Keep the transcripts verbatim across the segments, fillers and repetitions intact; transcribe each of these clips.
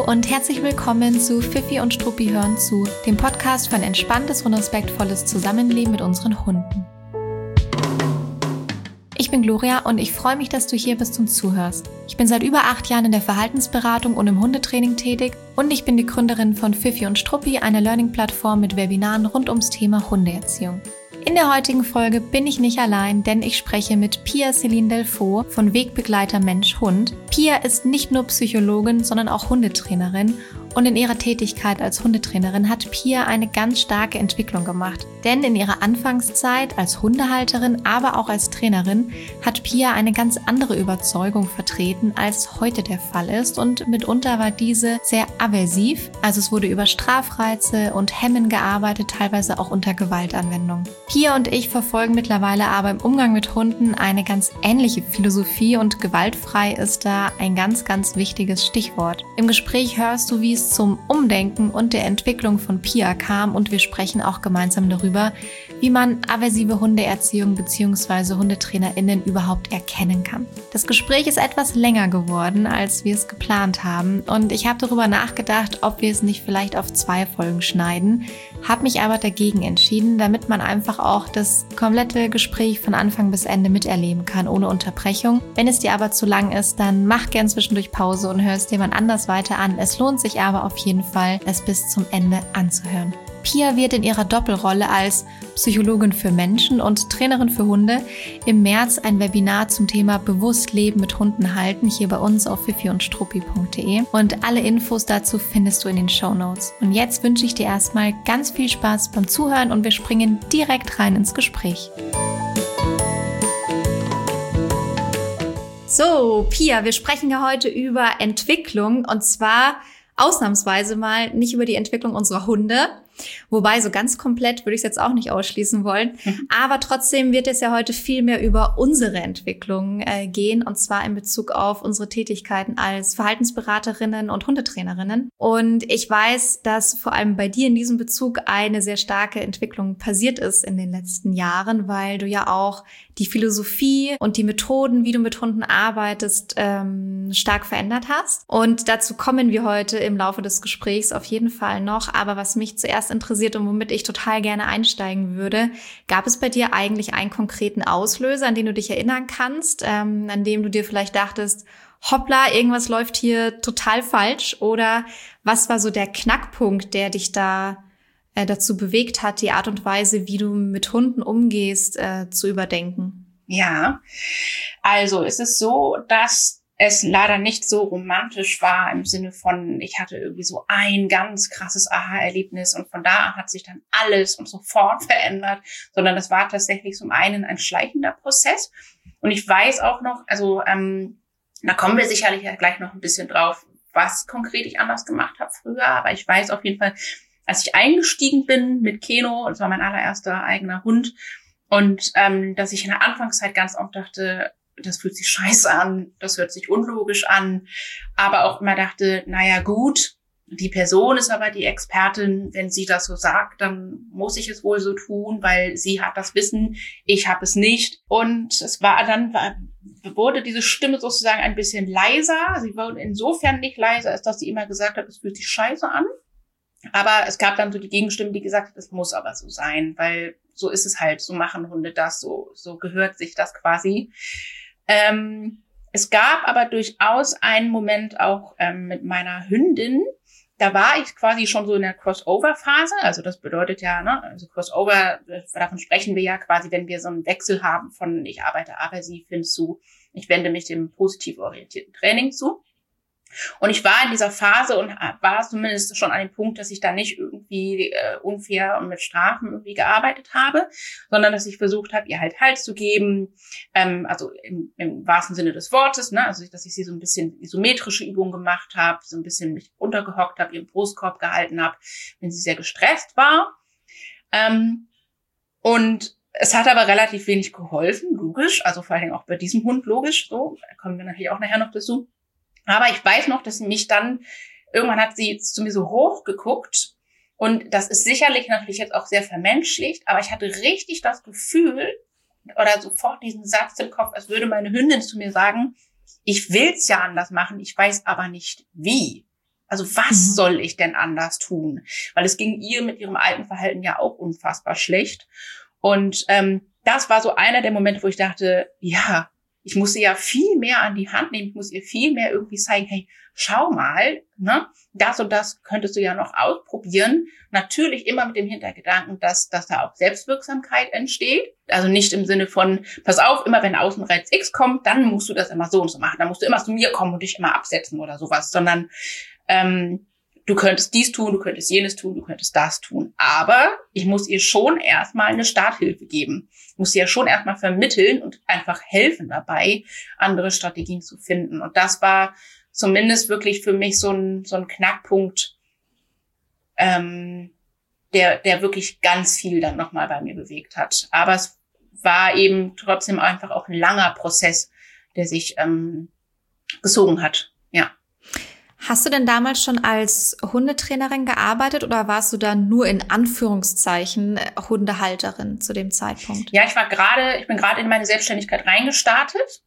und herzlich willkommen zu Fifi und Struppi hören zu, dem Podcast für ein entspanntes und respektvolles Zusammenleben mit unseren Hunden. Ich bin Gloria und ich freue mich, dass du hier bist und zuhörst. Ich bin seit über acht Jahren in der Verhaltensberatung und im Hundetraining tätig und ich bin die Gründerin von Fifi und Struppi, einer Learning-Plattform mit Webinaren rund ums Thema Hundeerziehung. In der heutigen Folge bin ich nicht allein, denn ich spreche mit Pia Celine Delvaux von Wegbegleiter Mensch-Hund. Pia ist nicht nur Psychologin, sondern auch Hundetrainerin. Und in ihrer Tätigkeit als Hundetrainerin hat Pia eine ganz starke Entwicklung gemacht. Denn in ihrer Anfangszeit als Hundehalterin, aber auch als Trainerin, hat Pia eine ganz andere Überzeugung vertreten, als heute der Fall ist. Und mitunter war diese sehr aversiv. Also es wurde über Strafreize und Hemmen gearbeitet, teilweise auch unter Gewaltanwendung. Pia und ich verfolgen mittlerweile aber im Umgang mit Hunden eine ganz ähnliche Philosophie und gewaltfrei ist da ein ganz, ganz wichtiges Stichwort. Im Gespräch hörst du, wie es zum Umdenken und der Entwicklung von Pia kam und wir sprechen auch gemeinsam darüber, wie man aversive Hundeerziehung bzw. HundetrainerInnen überhaupt erkennen kann. Das Gespräch ist etwas länger geworden, als wir es geplant haben und ich habe darüber nachgedacht, ob wir es nicht vielleicht auf zwei Folgen schneiden, habe mich aber dagegen entschieden, damit man einfach auch das komplette Gespräch von Anfang bis Ende miterleben kann, ohne Unterbrechung. Wenn es dir aber zu lang ist, dann mach gern zwischendurch Pause und hör es dir mal anders weiter an. Es lohnt sich aber auf jeden Fall, es bis zum Ende anzuhören. Pia wird in ihrer Doppelrolle als Psychologin für Menschen und Trainerin für Hunde im März ein Webinar zum Thema Bewusst Leben mit Hunden halten, hier bei uns auf fifi und struppi punkt de und alle Infos dazu findest du in den Shownotes. Und jetzt wünsche ich dir erstmal ganz viel Spaß beim Zuhören und wir springen direkt rein ins Gespräch. So, Pia, wir sprechen ja heute über Entwicklung und zwar ausnahmsweise mal nicht über die Entwicklung unserer Hunde, wobei so ganz komplett würde ich es jetzt auch nicht ausschließen wollen, mhm. aber trotzdem wird es ja heute viel mehr über unsere Entwicklung äh, gehen und zwar in Bezug auf unsere Tätigkeiten als Verhaltensberaterinnen und Hundetrainerinnen. Und ich weiß, dass vor allem bei dir in diesem Bezug eine sehr starke Entwicklung passiert ist in den letzten Jahren, weil du ja auch die Philosophie und die Methoden, wie du mit Hunden arbeitest, ähm, stark verändert hast. Und dazu kommen wir heute im Laufe des Gesprächs auf jeden Fall noch. Aber was mich zuerst interessiert und womit ich total gerne einsteigen würde, gab es bei dir eigentlich einen konkreten Auslöser, an den du dich erinnern kannst, ähm, an dem du dir vielleicht dachtest, hoppla, irgendwas läuft hier total falsch? Oder was war so der Knackpunkt, der dich da äh, dazu bewegt hat, die Art und Weise, wie du mit Hunden umgehst, äh, zu überdenken? Ja, also es ist so, dass es leider nicht so romantisch war im Sinne von, ich hatte irgendwie so ein ganz krasses Aha-Erlebnis und von da an hat sich dann alles und sofort verändert, sondern das war tatsächlich zum einen ein schleichender Prozess. Und ich weiß auch noch, also ähm, da kommen wir sicherlich ja gleich noch ein bisschen drauf, was konkret ich anders gemacht habe früher, aber ich weiß auf jeden Fall, als ich eingestiegen bin mit Keno, das war mein allererster eigener Hund, und ähm, dass ich in der Anfangszeit ganz oft dachte, das fühlt sich scheiße an, das hört sich unlogisch an, aber auch immer dachte, naja gut, die Person ist aber die Expertin, wenn sie das so sagt, dann muss ich es wohl so tun, weil sie hat das Wissen, ich habe es nicht. Und es war dann, war, wurde diese Stimme sozusagen ein bisschen leiser, sie wurde insofern nicht leiser, als dass sie immer gesagt hat, es fühlt sich scheiße an. Aber es gab dann so die Gegenstimme, die gesagt hat, es muss aber so sein, weil so ist es halt, so machen Hunde das, so, so gehört sich das quasi. Ähm, es gab aber durchaus einen Moment auch ähm, mit meiner Hündin, da war ich quasi schon so in der Crossover-Phase, also das bedeutet ja, ne, also Crossover, davon sprechen wir ja quasi, wenn wir so einen Wechsel haben von ich arbeite aversiv hin zu, ich wende mich dem positiv orientierten Training zu. Und ich war in dieser Phase und war zumindest schon an dem Punkt, dass ich da nicht irgendwie äh, unfair und mit Strafen irgendwie gearbeitet habe, sondern dass ich versucht habe, ihr halt Halt zu geben, ähm, also im, im wahrsten Sinne des Wortes, ne, also dass ich sie so ein bisschen isometrische Übungen gemacht habe, so ein bisschen mich untergehockt habe, ihren Brustkorb gehalten habe, wenn sie sehr gestresst war. Ähm, und es hat aber relativ wenig geholfen, logisch, also vor allen Dingen auch bei diesem Hund logisch, so, da kommen wir natürlich auch nachher noch dazu. Aber ich weiß noch, dass sie mich dann, irgendwann hat sie zu mir so hoch geguckt und das ist sicherlich natürlich jetzt auch sehr vermenschlicht, aber ich hatte richtig das Gefühl oder sofort diesen Satz im Kopf, als würde meine Hündin zu mir sagen, ich will's ja anders machen, ich weiß aber nicht wie. Also was mhm. soll ich denn anders tun? Weil es ging ihr mit ihrem alten Verhalten ja auch unfassbar schlecht. Und ähm, das war so einer der Momente, wo ich dachte, ja, ich muss sie ja viel mehr an die Hand nehmen. Ich muss ihr viel mehr irgendwie zeigen, hey, schau mal, ne, das und das könntest du ja noch ausprobieren. Natürlich immer mit dem Hintergedanken, dass, dass da auch Selbstwirksamkeit entsteht. Also nicht im Sinne von, pass auf, immer wenn Außenreiz X kommt, dann musst du das immer so und so machen. Dann musst du immer zu mir kommen und dich immer absetzen oder sowas. Sondern ähm, du könntest dies tun, du könntest jenes tun, du könntest das tun. Aber ich muss ihr schon erstmal eine Starthilfe geben. Ich muss ihr ja schon erstmal vermitteln und einfach helfen dabei, andere Strategien zu finden. Und das war zumindest wirklich für mich so ein, so ein Knackpunkt, ähm, der, der wirklich ganz viel dann nochmal bei mir bewegt hat. Aber es war eben trotzdem einfach auch ein langer Prozess, der sich ähm, gezogen hat. Ja. Hast du denn damals schon als Hundetrainerin gearbeitet oder warst du dann nur in Anführungszeichen Hundehalterin zu dem Zeitpunkt? Ja, ich war gerade, ich bin gerade in meine Selbstständigkeit reingestartet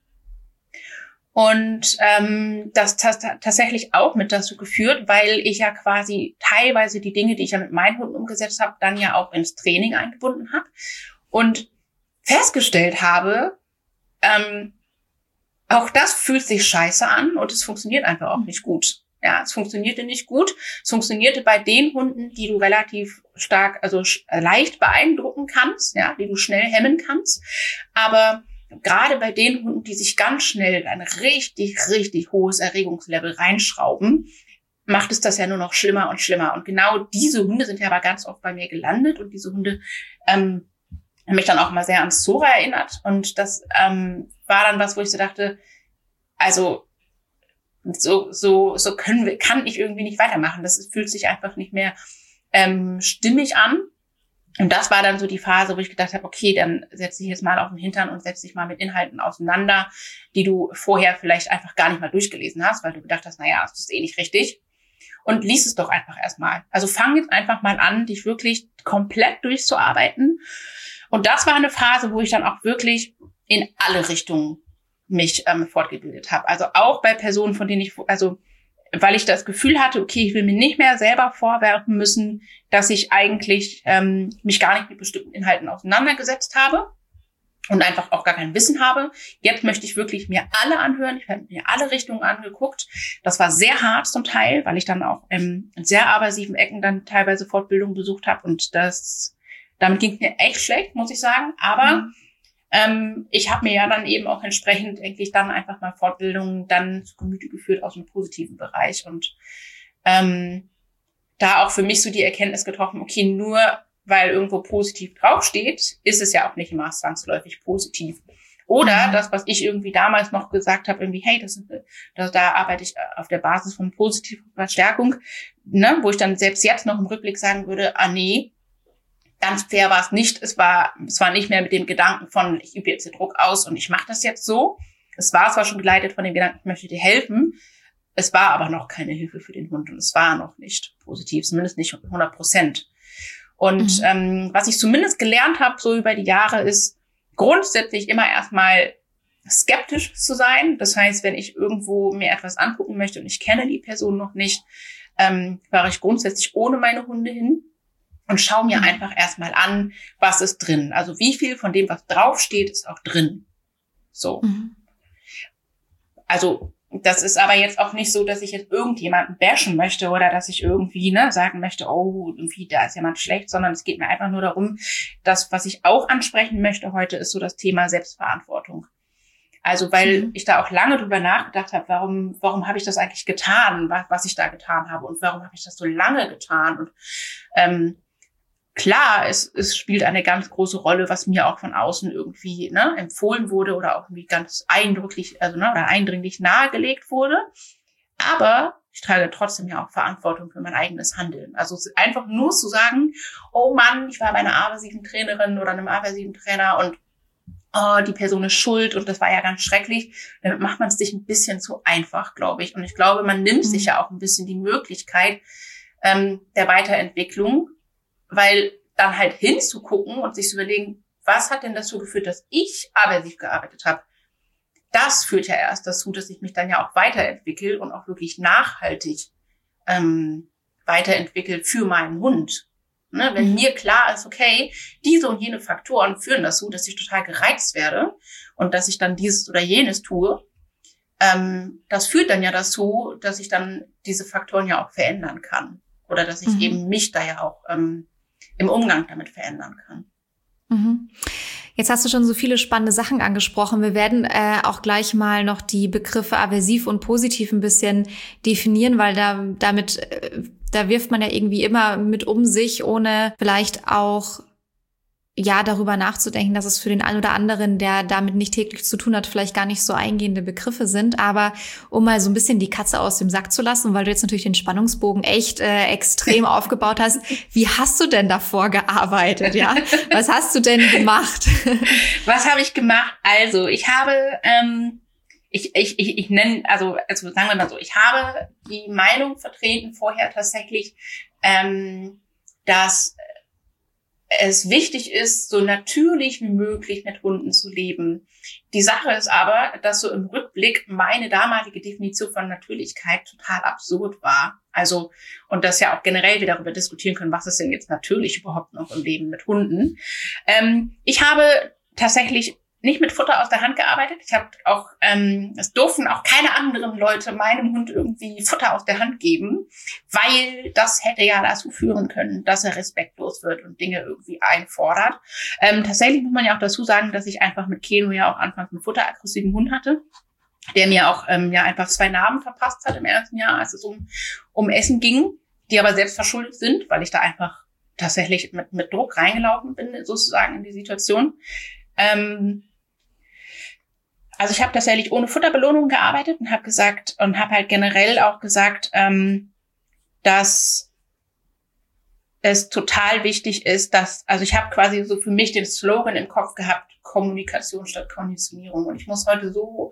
und ähm, das t- tatsächlich auch mit dazu geführt, weil ich ja quasi teilweise die Dinge, die ich ja mit meinen Hunden umgesetzt habe, dann ja auch ins Training eingebunden habe und festgestellt habe, ähm, auch das fühlt sich scheiße an und es funktioniert einfach auch nicht gut. Ja, es funktionierte nicht gut. Es funktionierte bei den Hunden, die du relativ stark, also leicht beeindrucken kannst, ja, die du schnell hemmen kannst. Aber gerade bei den Hunden, die sich ganz schnell ein richtig, richtig hohes Erregungslevel reinschrauben, macht es das ja nur noch schlimmer und schlimmer. Und genau diese Hunde sind ja aber ganz oft bei mir gelandet und diese Hunde ähm, haben mich dann auch mal sehr ans Zora erinnert. Und das ähm, war dann was, wo ich so dachte, also so so so können wir, kann ich irgendwie nicht weitermachen. Das ist, fühlt sich einfach nicht mehr ähm, stimmig an. Und das war dann so die Phase, wo ich gedacht habe, okay, dann setz dich jetzt mal auf den Hintern und setz dich mal mit Inhalten auseinander, die du vorher vielleicht einfach gar nicht mal durchgelesen hast, weil du gedacht hast, naja, das ist eh nicht richtig. Und lies es doch einfach erstmal. Also fang jetzt einfach mal an, dich wirklich komplett durchzuarbeiten. Und das war eine Phase, wo ich dann auch wirklich in alle Richtungen mich ähm, fortgebildet habe. Also auch bei Personen, von denen ich, also weil ich das Gefühl hatte, okay, ich will mir nicht mehr selber vorwerfen müssen, dass ich eigentlich ähm, mich gar nicht mit bestimmten Inhalten auseinandergesetzt habe und einfach auch gar kein Wissen habe. Jetzt möchte ich wirklich mir alle anhören. Ich habe mir alle Richtungen angeguckt. Das war sehr hart zum Teil, weil ich dann auch ähm, in sehr aversiven Ecken dann teilweise Fortbildungen besucht habe und das, damit ging es mir echt schlecht, muss ich sagen. Aber mhm. Ähm, ich habe mir ja dann eben auch entsprechend eigentlich dann einfach mal Fortbildungen dann zu Gemüte geführt aus dem positiven Bereich und ähm, da auch für mich so die Erkenntnis getroffen, okay, nur weil irgendwo positiv draufsteht, ist es ja auch nicht immer zwangsläufig positiv. Oder mhm. das, was ich irgendwie damals noch gesagt habe, irgendwie, hey, das ist, das, da arbeite ich auf der Basis von positiver Verstärkung, ne, wo ich dann selbst jetzt noch im Rückblick sagen würde, ah nee, ganz fair war es nicht. Es war, es war nicht mehr mit dem Gedanken von, ich übe jetzt den Druck aus und ich mache das jetzt so. Es war zwar schon geleitet von dem Gedanken, ich möchte dir helfen. Es war aber noch keine Hilfe für den Hund und es war noch nicht positiv, zumindest nicht hundert Prozent. Und mhm. ähm, was ich zumindest gelernt habe so über die Jahre ist, grundsätzlich immer erstmal skeptisch zu sein. Das heißt, wenn ich irgendwo mir etwas angucken möchte und ich kenne die Person noch nicht, ähm, fahre ich grundsätzlich ohne meine Hunde hin. Und schau mir mhm. einfach erstmal an, was ist drin. Also wie viel von dem, was draufsteht, ist auch drin. So. Mhm. Also das ist aber jetzt auch nicht so, dass ich jetzt irgendjemanden bashen möchte oder dass ich irgendwie ne sagen möchte, oh, irgendwie da ist jemand schlecht, sondern es geht mir einfach nur darum, dass, was ich auch ansprechen möchte heute, ist so das Thema Selbstverantwortung. Also weil mhm. ich da auch lange drüber nachgedacht habe, warum warum habe ich das eigentlich getan, was, was ich da getan habe und warum habe ich das so lange getan und ähm, klar, es, es spielt eine ganz große Rolle, was mir auch von außen irgendwie ne, empfohlen wurde oder auch irgendwie ganz eindrücklich, also ne, oder eindringlich nahegelegt wurde. Aber ich trage trotzdem ja auch Verantwortung für mein eigenes Handeln. Also einfach nur zu sagen, oh Mann, ich war bei einer aversiven Trainerin oder einem aversiven Trainer und oh, die Person ist schuld und das war ja ganz schrecklich. Damit macht man es sich ein bisschen zu einfach, glaube ich. Und ich glaube, man nimmt mhm. sich ja auch ein bisschen die Möglichkeit ähm, der Weiterentwicklung, weil dann halt hinzugucken und sich zu überlegen, was hat denn dazu geführt, dass ich aversiv gearbeitet habe? Das führt ja erst dazu, dass ich mich dann ja auch weiterentwickle und auch wirklich nachhaltig ähm, weiterentwickelt für meinen Hund. Ne? Wenn mhm. mir klar ist, okay, diese und jene Faktoren führen dazu, dass ich total gereizt werde und dass ich dann dieses oder jenes tue, ähm, das führt dann ja dazu, dass ich dann diese Faktoren ja auch verändern kann. Oder dass ich mhm. eben mich da ja auch ähm, im Umgang damit verändern kann. Mhm. Jetzt hast du schon so viele spannende Sachen angesprochen. Wir werden äh, auch gleich mal noch die Begriffe aversiv und positiv ein bisschen definieren, weil da damit äh, da wirft man ja irgendwie immer mit um sich, ohne vielleicht auch ja darüber nachzudenken, dass es für den einen oder anderen, der damit nicht täglich zu tun hat, vielleicht gar nicht so eingehende Begriffe sind. Aber um mal so ein bisschen die Katze aus dem Sack zu lassen, weil du jetzt natürlich den Spannungsbogen echt äh, extrem aufgebaut hast, wie hast du denn davor gearbeitet? Ja, was hast du denn gemacht? Was habe ich gemacht? Also ich habe ähm, ich ich ich, ich nenne also also sagen wir mal so, ich habe die Meinung vertreten vorher tatsächlich, ähm, dass es wichtig ist, so natürlich wie möglich mit Hunden zu leben. Die Sache ist aber, dass so im Rückblick meine damalige Definition von Natürlichkeit total absurd war. Also, und dass ja auch generell wir darüber diskutieren können, was ist denn jetzt natürlich überhaupt noch im Leben mit Hunden. Ähm, ich habe tatsächlich nicht mit Futter aus der Hand gearbeitet. Ich habe auch, ähm, es durften auch keine anderen Leute meinem Hund irgendwie Futter aus der Hand geben, weil das hätte ja dazu führen können, dass er respektlos wird und Dinge irgendwie einfordert. Ähm, tatsächlich muss man ja auch dazu sagen, dass ich einfach mit Keno ja auch anfangs einen futteraggressiven Hund hatte, der mir auch ähm, ja einfach zwei Narben verpasst hat im ersten Jahr, als es um um Essen ging, die aber selbst verschuldet sind, weil ich da einfach tatsächlich mit mit Druck reingelaufen bin, sozusagen in die Situation. Ähm, Also ich habe tatsächlich ohne Futterbelohnung gearbeitet und habe gesagt und habe halt generell auch gesagt, ähm, dass es total wichtig ist, dass, also ich habe quasi so für mich den Slogan im Kopf gehabt, Kommunikation statt Konditionierung. Und ich muss heute so,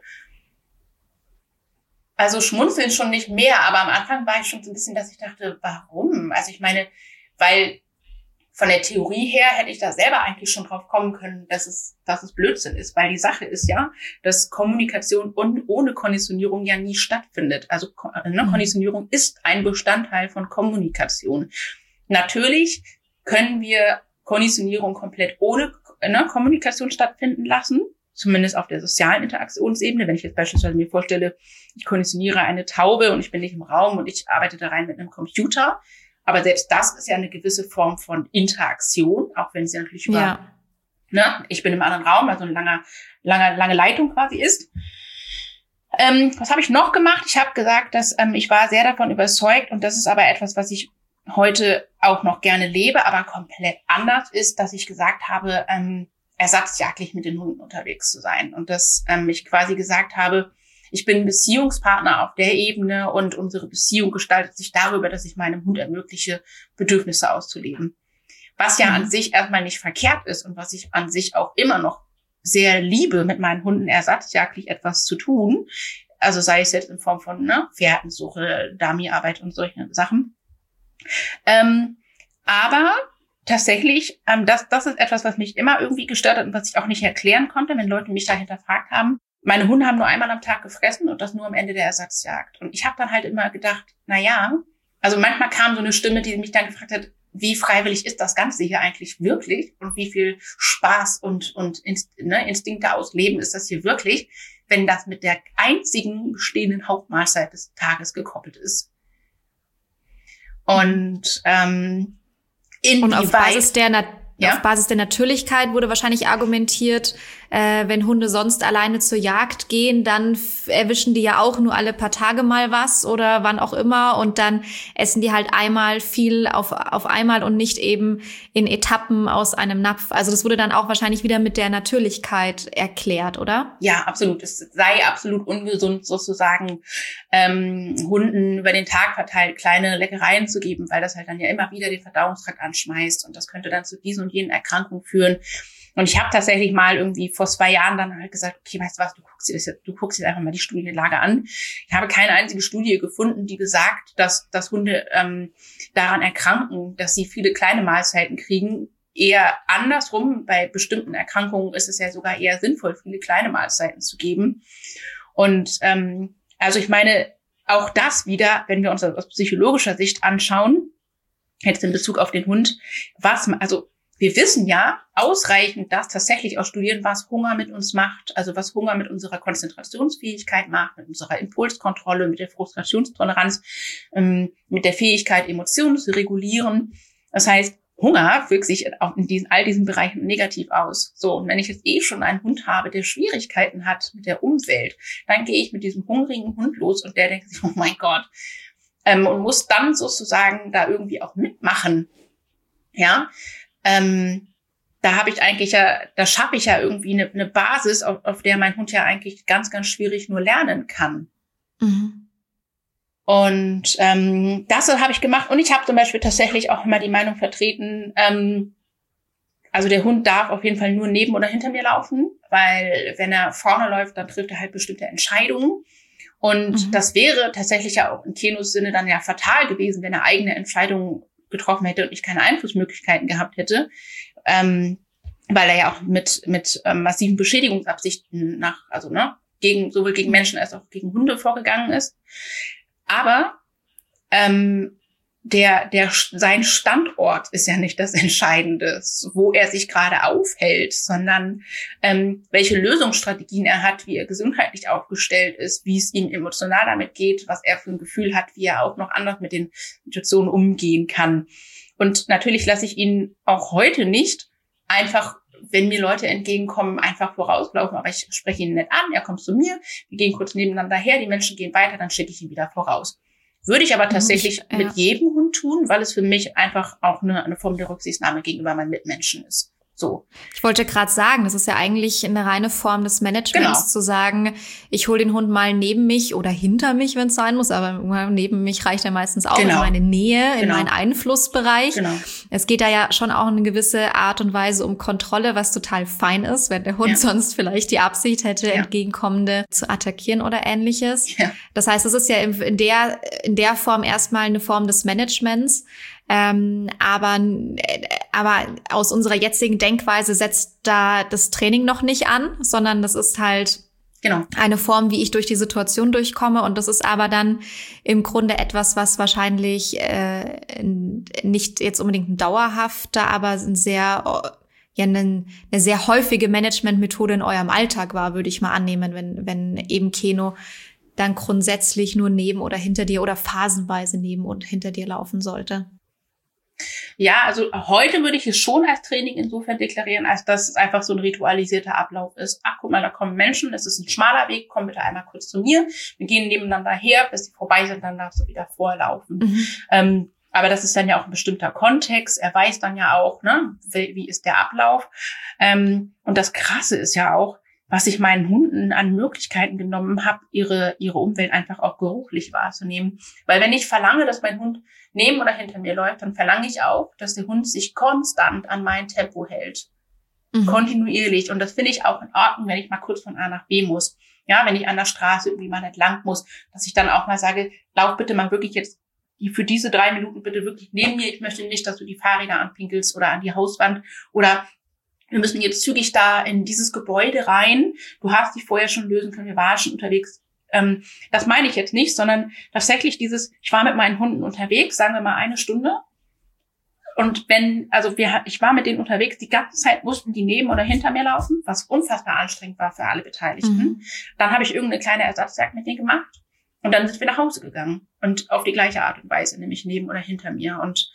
also schmunzeln schon nicht mehr, aber am Anfang war ich schon so ein bisschen, dass ich dachte, warum? Also ich meine, weil von der Theorie her hätte ich da selber eigentlich schon drauf kommen können, dass es, dass es Blödsinn ist, weil die Sache ist ja, dass Kommunikation und ohne Konditionierung ja nie stattfindet. Also ne, Konditionierung ist ein Bestandteil von Kommunikation. Natürlich können wir Konditionierung komplett ohne ne, Kommunikation stattfinden lassen, zumindest auf der sozialen Interaktionsebene. Wenn ich jetzt beispielsweise mir vorstelle, ich konditioniere eine Taube und ich bin nicht im Raum und ich arbeite da rein mit einem Computer. Aber selbst das ist ja eine gewisse Form von Interaktion, auch wenn sie natürlich über, ja. ne, ich bin im anderen Raum, also eine lange, lange, lange Leitung quasi ist. Ähm, was habe ich noch gemacht? Ich habe gesagt, dass ähm, ich war sehr davon überzeugt, und das ist aber etwas, was ich heute auch noch gerne lebe, aber komplett anders ist, dass ich gesagt habe, ähm, ersatzjagdlich mit den Hunden unterwegs zu sein. Und dass ähm, ich quasi gesagt habe, ich bin Beziehungspartner auf der Ebene und unsere Beziehung gestaltet sich darüber, dass ich meinem Hund ermögliche, Bedürfnisse auszuleben. Was ja mhm. an sich erstmal nicht verkehrt ist und was ich an sich auch immer noch sehr liebe, mit meinen Hunden ersatzjagdlich etwas zu tun. Also sei es jetzt in Form von ne, Fährtensuche, Dummy-Arbeit und solche Sachen. Ähm, aber tatsächlich, ähm, das, das ist etwas, was mich immer irgendwie gestört hat und was ich auch nicht erklären konnte, wenn Leute mich da hinterfragt haben. Meine Hunde haben nur einmal am Tag gefressen und das nur am Ende der Ersatzjagd. Und ich habe dann halt immer gedacht, na ja, also manchmal kam so eine Stimme, die mich dann gefragt hat, wie freiwillig ist das Ganze hier eigentlich wirklich und wie viel Spaß und und Inst- ne, Instinkte ausleben ist das hier wirklich, wenn das mit der einzigen bestehenden Hauptmahlzeit des Tages gekoppelt ist. Und ähm, und auf Basis der Na- ja? auf Basis der Natürlichkeit wurde wahrscheinlich argumentiert, äh, wenn Hunde sonst alleine zur Jagd gehen, dann f- erwischen die ja auch nur alle paar Tage mal was oder wann auch immer und dann essen die halt einmal viel auf auf einmal und nicht eben in Etappen aus einem Napf. Also das wurde dann auch wahrscheinlich wieder mit der Natürlichkeit erklärt, oder? Ja, absolut. Es sei absolut ungesund, sozusagen ähm, Hunden über den Tag verteilt kleine Leckereien zu geben, weil das halt dann ja immer wieder den Verdauungstrakt anschmeißt und das könnte dann zu diesen und jenen Erkrankungen führen. Und ich habe tatsächlich mal irgendwie vor zwei Jahren dann halt gesagt, okay, weißt du was, du guckst dir das jetzt, du guckst dir einfach mal die Studienlage an. Ich habe keine einzige Studie gefunden, die besagt, dass, dass Hunde ähm, daran erkranken, dass sie viele kleine Mahlzeiten kriegen. Eher andersrum, bei bestimmten Erkrankungen ist es ja sogar eher sinnvoll, viele kleine Mahlzeiten zu geben. Und ähm, also ich meine, auch das wieder, wenn wir uns das aus psychologischer Sicht anschauen, jetzt in Bezug auf den Hund, was, also wir wissen ja ausreichend, dass tatsächlich auch Studien, was Hunger mit uns macht, also was Hunger mit unserer Konzentrationsfähigkeit macht, mit unserer Impulskontrolle, mit der Frustrationstoleranz, ähm, mit der Fähigkeit, Emotionen zu regulieren. Das heißt, Hunger wirkt sich auch in diesen, all diesen Bereichen negativ aus. So, und wenn ich jetzt eh schon einen Hund habe, der Schwierigkeiten hat mit der Umwelt, dann gehe ich mit diesem hungrigen Hund los und der denkt sich, oh mein Gott, ähm, und muss dann sozusagen da irgendwie auch mitmachen. Ja, Ähm, da habe ich eigentlich ja, da schaffe ich ja irgendwie eine, eine Basis, auf, auf der mein Hund ja eigentlich ganz, ganz schwierig nur lernen kann. Mhm. Und ähm, das habe ich gemacht. Und ich habe zum Beispiel tatsächlich auch immer die Meinung vertreten, ähm, also der Hund darf auf jeden Fall nur neben oder hinter mir laufen, weil wenn er vorne läuft, dann trifft er halt bestimmte Entscheidungen. Und mhm. das wäre tatsächlich ja auch in Kenos Sinne dann ja fatal gewesen, wenn er eigene Entscheidungen getroffen hätte und ich keine Einflussmöglichkeiten gehabt hätte, ähm, weil er ja auch mit mit ähm, massiven Beschädigungsabsichten nach, also ne, gegen sowohl gegen Menschen als auch gegen Hunde vorgegangen ist. Aber ähm, der der sein Standort ist ja nicht das Entscheidende, wo er sich gerade aufhält, sondern ähm, welche Lösungsstrategien er hat, wie er gesundheitlich aufgestellt ist, wie es ihm emotional damit geht, was er für ein Gefühl hat, wie er auch noch anders mit den Situationen umgehen kann. Und natürlich lasse ich ihn auch heute nicht einfach, wenn mir Leute entgegenkommen, einfach vorauslaufen, aber ich spreche ihn nicht an, er kommt zu mir, wir gehen kurz nebeneinander her, die Menschen gehen weiter, dann schicke ich ihn wieder voraus. Würde ich aber tatsächlich ich, ja. mit jedem Hund tun, weil es für mich einfach auch eine, eine Form der Rücksichtnahme gegenüber meinen Mitmenschen ist. So. Ich wollte gerade sagen, das ist ja eigentlich eine reine Form des Managements, genau. zu sagen, ich hole den Hund mal neben mich oder hinter mich, wenn es sein muss, aber neben mich reicht ja meistens auch, genau. in meine Nähe, in genau. meinen Einflussbereich. Genau. Es geht da ja schon auch eine gewisse Art und Weise um Kontrolle, was total fein ist, wenn der Hund ja. sonst vielleicht die Absicht hätte, ja. Entgegenkommende zu attackieren oder Ähnliches. Ja. Das heißt, es ist ja in der, in der Form erstmal eine Form des Managements. Ähm, aber, aber aus unserer jetzigen Denkweise setzt da das Training noch nicht an, sondern das ist halt genau. eine Form, wie ich durch die Situation durchkomme. Und das ist aber dann im Grunde etwas, was wahrscheinlich äh, nicht jetzt unbedingt ein dauerhafter, aber ein sehr, ja, eine, eine sehr häufige Managementmethode in eurem Alltag war, würde ich mal annehmen, wenn, wenn eben Keno dann grundsätzlich nur neben oder hinter dir oder phasenweise neben und hinter dir laufen sollte. Ja, also heute würde ich es schon als Training insofern deklarieren, als dass es einfach so ein ritualisierter Ablauf ist. Ach, guck mal, da kommen Menschen, es ist ein schmaler Weg, komm bitte einmal kurz zu mir. Wir gehen nebeneinander her, bis sie vorbei sind, dann darfst du wieder vorlaufen. Mhm. Ähm, aber das ist dann ja auch ein bestimmter Kontext. Er weiß dann ja auch, ne, wie, wie ist der Ablauf. Ähm, und das Krasse ist ja auch, was ich meinen Hunden an Möglichkeiten genommen habe, ihre ihre Umwelt einfach auch geruchlich wahrzunehmen. Weil wenn ich verlange, dass mein Hund neben oder hinter mir läuft, dann verlange ich auch, dass der Hund sich konstant an mein Tempo hält. Mhm. Kontinuierlich. Und das finde ich auch in Ordnung, wenn ich mal kurz von A nach B muss. Ja, wenn ich an der Straße irgendwie mal nicht lang muss, dass ich dann auch mal sage, lauf bitte mal wirklich jetzt für diese drei Minuten bitte wirklich neben mir. Ich möchte nicht, dass du die Fahrräder anpinkelst oder an die Hauswand oder wir müssen jetzt zügig da in dieses Gebäude rein. Du hast dich vorher schon lösen können, wir waren schon unterwegs. Ähm, das meine ich jetzt nicht, sondern tatsächlich dieses, ich war mit meinen Hunden unterwegs, sagen wir mal eine Stunde. Und wenn, also wir, ich war mit denen unterwegs, die ganze Zeit mussten die neben oder hinter mir laufen, was unfassbar anstrengend war für alle Beteiligten. Mhm. Dann habe ich irgendeine kleine Ersatzjagd mit denen gemacht. Und dann sind wir nach Hause gegangen. Und auf die gleiche Art und Weise, nämlich neben oder hinter mir. Und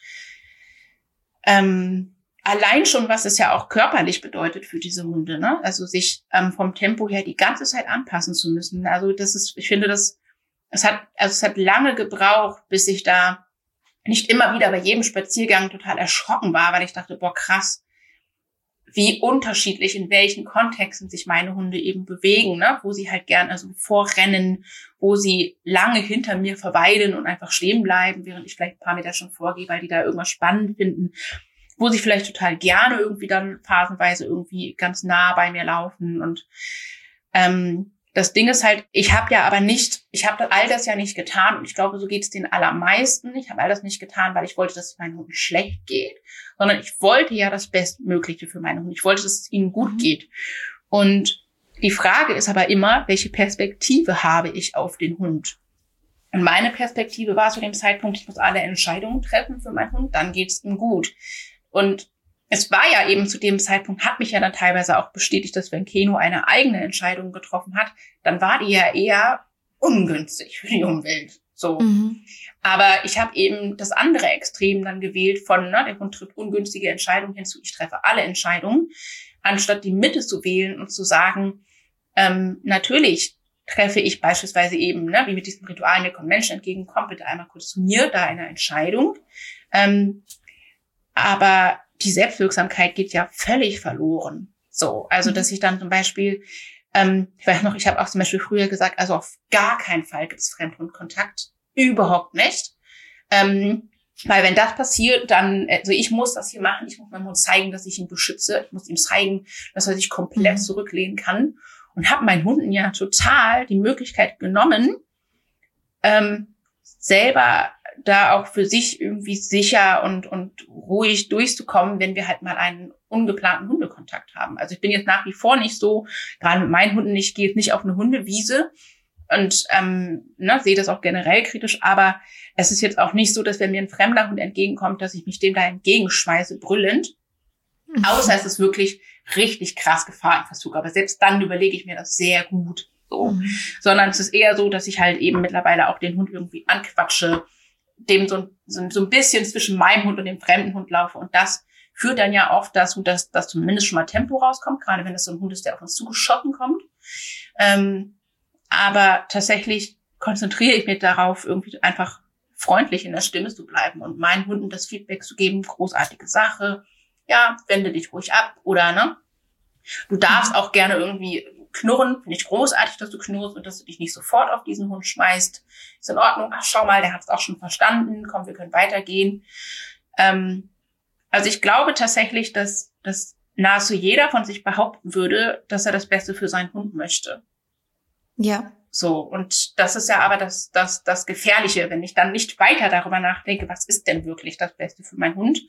ähm, allein schon, was es ja auch körperlich bedeutet für diese Hunde, ne? Also sich ähm, vom Tempo her die ganze Zeit anpassen zu müssen. Also das ist, ich finde, das, es hat, also es hat lange gebraucht, bis ich da nicht immer wieder bei jedem Spaziergang total erschrocken war, weil ich dachte, boah, krass, wie unterschiedlich in welchen Kontexten sich meine Hunde eben bewegen, ne? Wo sie halt gern also vorrennen, wo sie lange hinter mir verweilen und einfach stehen bleiben, während ich vielleicht ein paar Meter schon vorgehe, weil die da irgendwas spannend finden. Wo sie vielleicht total gerne irgendwie dann phasenweise irgendwie ganz nah bei mir laufen. Und ähm, das Ding ist halt, ich habe ja aber nicht, ich habe all das ja nicht getan. Und ich glaube, so geht es den allermeisten. Ich habe all das nicht getan, weil ich wollte, dass es meinen Hunden schlecht geht, sondern ich wollte ja das Bestmögliche für meine Hunde. Ich wollte, dass es ihnen gut geht. Und die Frage ist aber immer, welche Perspektive habe ich auf den Hund? Und meine Perspektive war zu dem Zeitpunkt, ich muss alle Entscheidungen treffen für meinen Hund, dann geht's ihm gut. Und es war ja eben zu dem Zeitpunkt, hat mich ja dann teilweise auch bestätigt, dass wenn Keno eine eigene Entscheidung getroffen hat, dann war die ja eher ungünstig für die Umwelt. So. Mhm. Aber ich habe eben das andere Extrem dann gewählt von, ne, der Hund trifft ungünstige Entscheidungen hinzu, ich treffe alle Entscheidungen, anstatt die Mitte zu wählen und zu sagen, ähm, natürlich treffe ich beispielsweise eben, ne, wie mit diesem Ritual, mir kommen Menschen entgegen, komm bitte einmal kurz zu mir, da eine Entscheidung. Ähm, aber die Selbstwirksamkeit geht ja völlig verloren. So, also dass ich dann zum Beispiel, ähm, ich weiß noch, ich habe auch zum Beispiel früher gesagt, also auf gar keinen Fall gibt es Fremdhundkontakt, überhaupt nicht. Ähm, weil wenn das passiert, dann, also ich muss das hier machen, ich muss meinem Hund zeigen, dass ich ihn beschütze, ich muss ihm zeigen, dass er sich komplett mhm. zurücklehnen kann und habe meinen Hunden ja total die Möglichkeit genommen, ähm, selber da auch für sich irgendwie sicher und und ruhig durchzukommen, wenn wir halt mal einen ungeplanten Hundekontakt haben. Also ich bin jetzt nach wie vor nicht so, gerade mit meinen Hunden, ich gehe jetzt nicht auf eine Hundewiese und ähm, ne, sehe das auch generell kritisch, aber es ist jetzt auch nicht so, dass wenn mir ein fremder Hund entgegenkommt, dass ich mich dem da entgegenschmeiße, brüllend. Mhm. Außer es ist wirklich richtig krass Gefahrenverzug. Aber selbst dann überlege ich mir das sehr gut. So. Mhm. Sondern es ist eher so, dass ich halt eben mittlerweile auch den Hund irgendwie anquatsche, dem so, so, so ein bisschen zwischen meinem Hund und dem fremden Hund laufe. Und das führt dann ja oft dazu, dass, dass zumindest schon mal Tempo rauskommt, gerade wenn es so ein Hund ist, der auf uns zugeschossen kommt. Ähm, aber tatsächlich konzentriere ich mich darauf, irgendwie einfach freundlich in der Stimme zu bleiben und meinen Hunden das Feedback zu geben, großartige Sache, ja, wende dich ruhig ab oder, ne? Du darfst auch gerne irgendwie knurren, finde ich großartig, dass du knurrst und dass du dich nicht sofort auf diesen Hund schmeißt. Ist in Ordnung, ach, schau mal, der hat es auch schon verstanden, komm, wir können weitergehen. Ähm, also ich glaube tatsächlich, dass, dass nahezu jeder von sich behaupten würde, dass er das Beste für seinen Hund möchte. Ja. So, und das ist ja aber das, das, das Gefährliche, wenn ich dann nicht weiter darüber nachdenke, was ist denn wirklich das Beste für meinen Hund,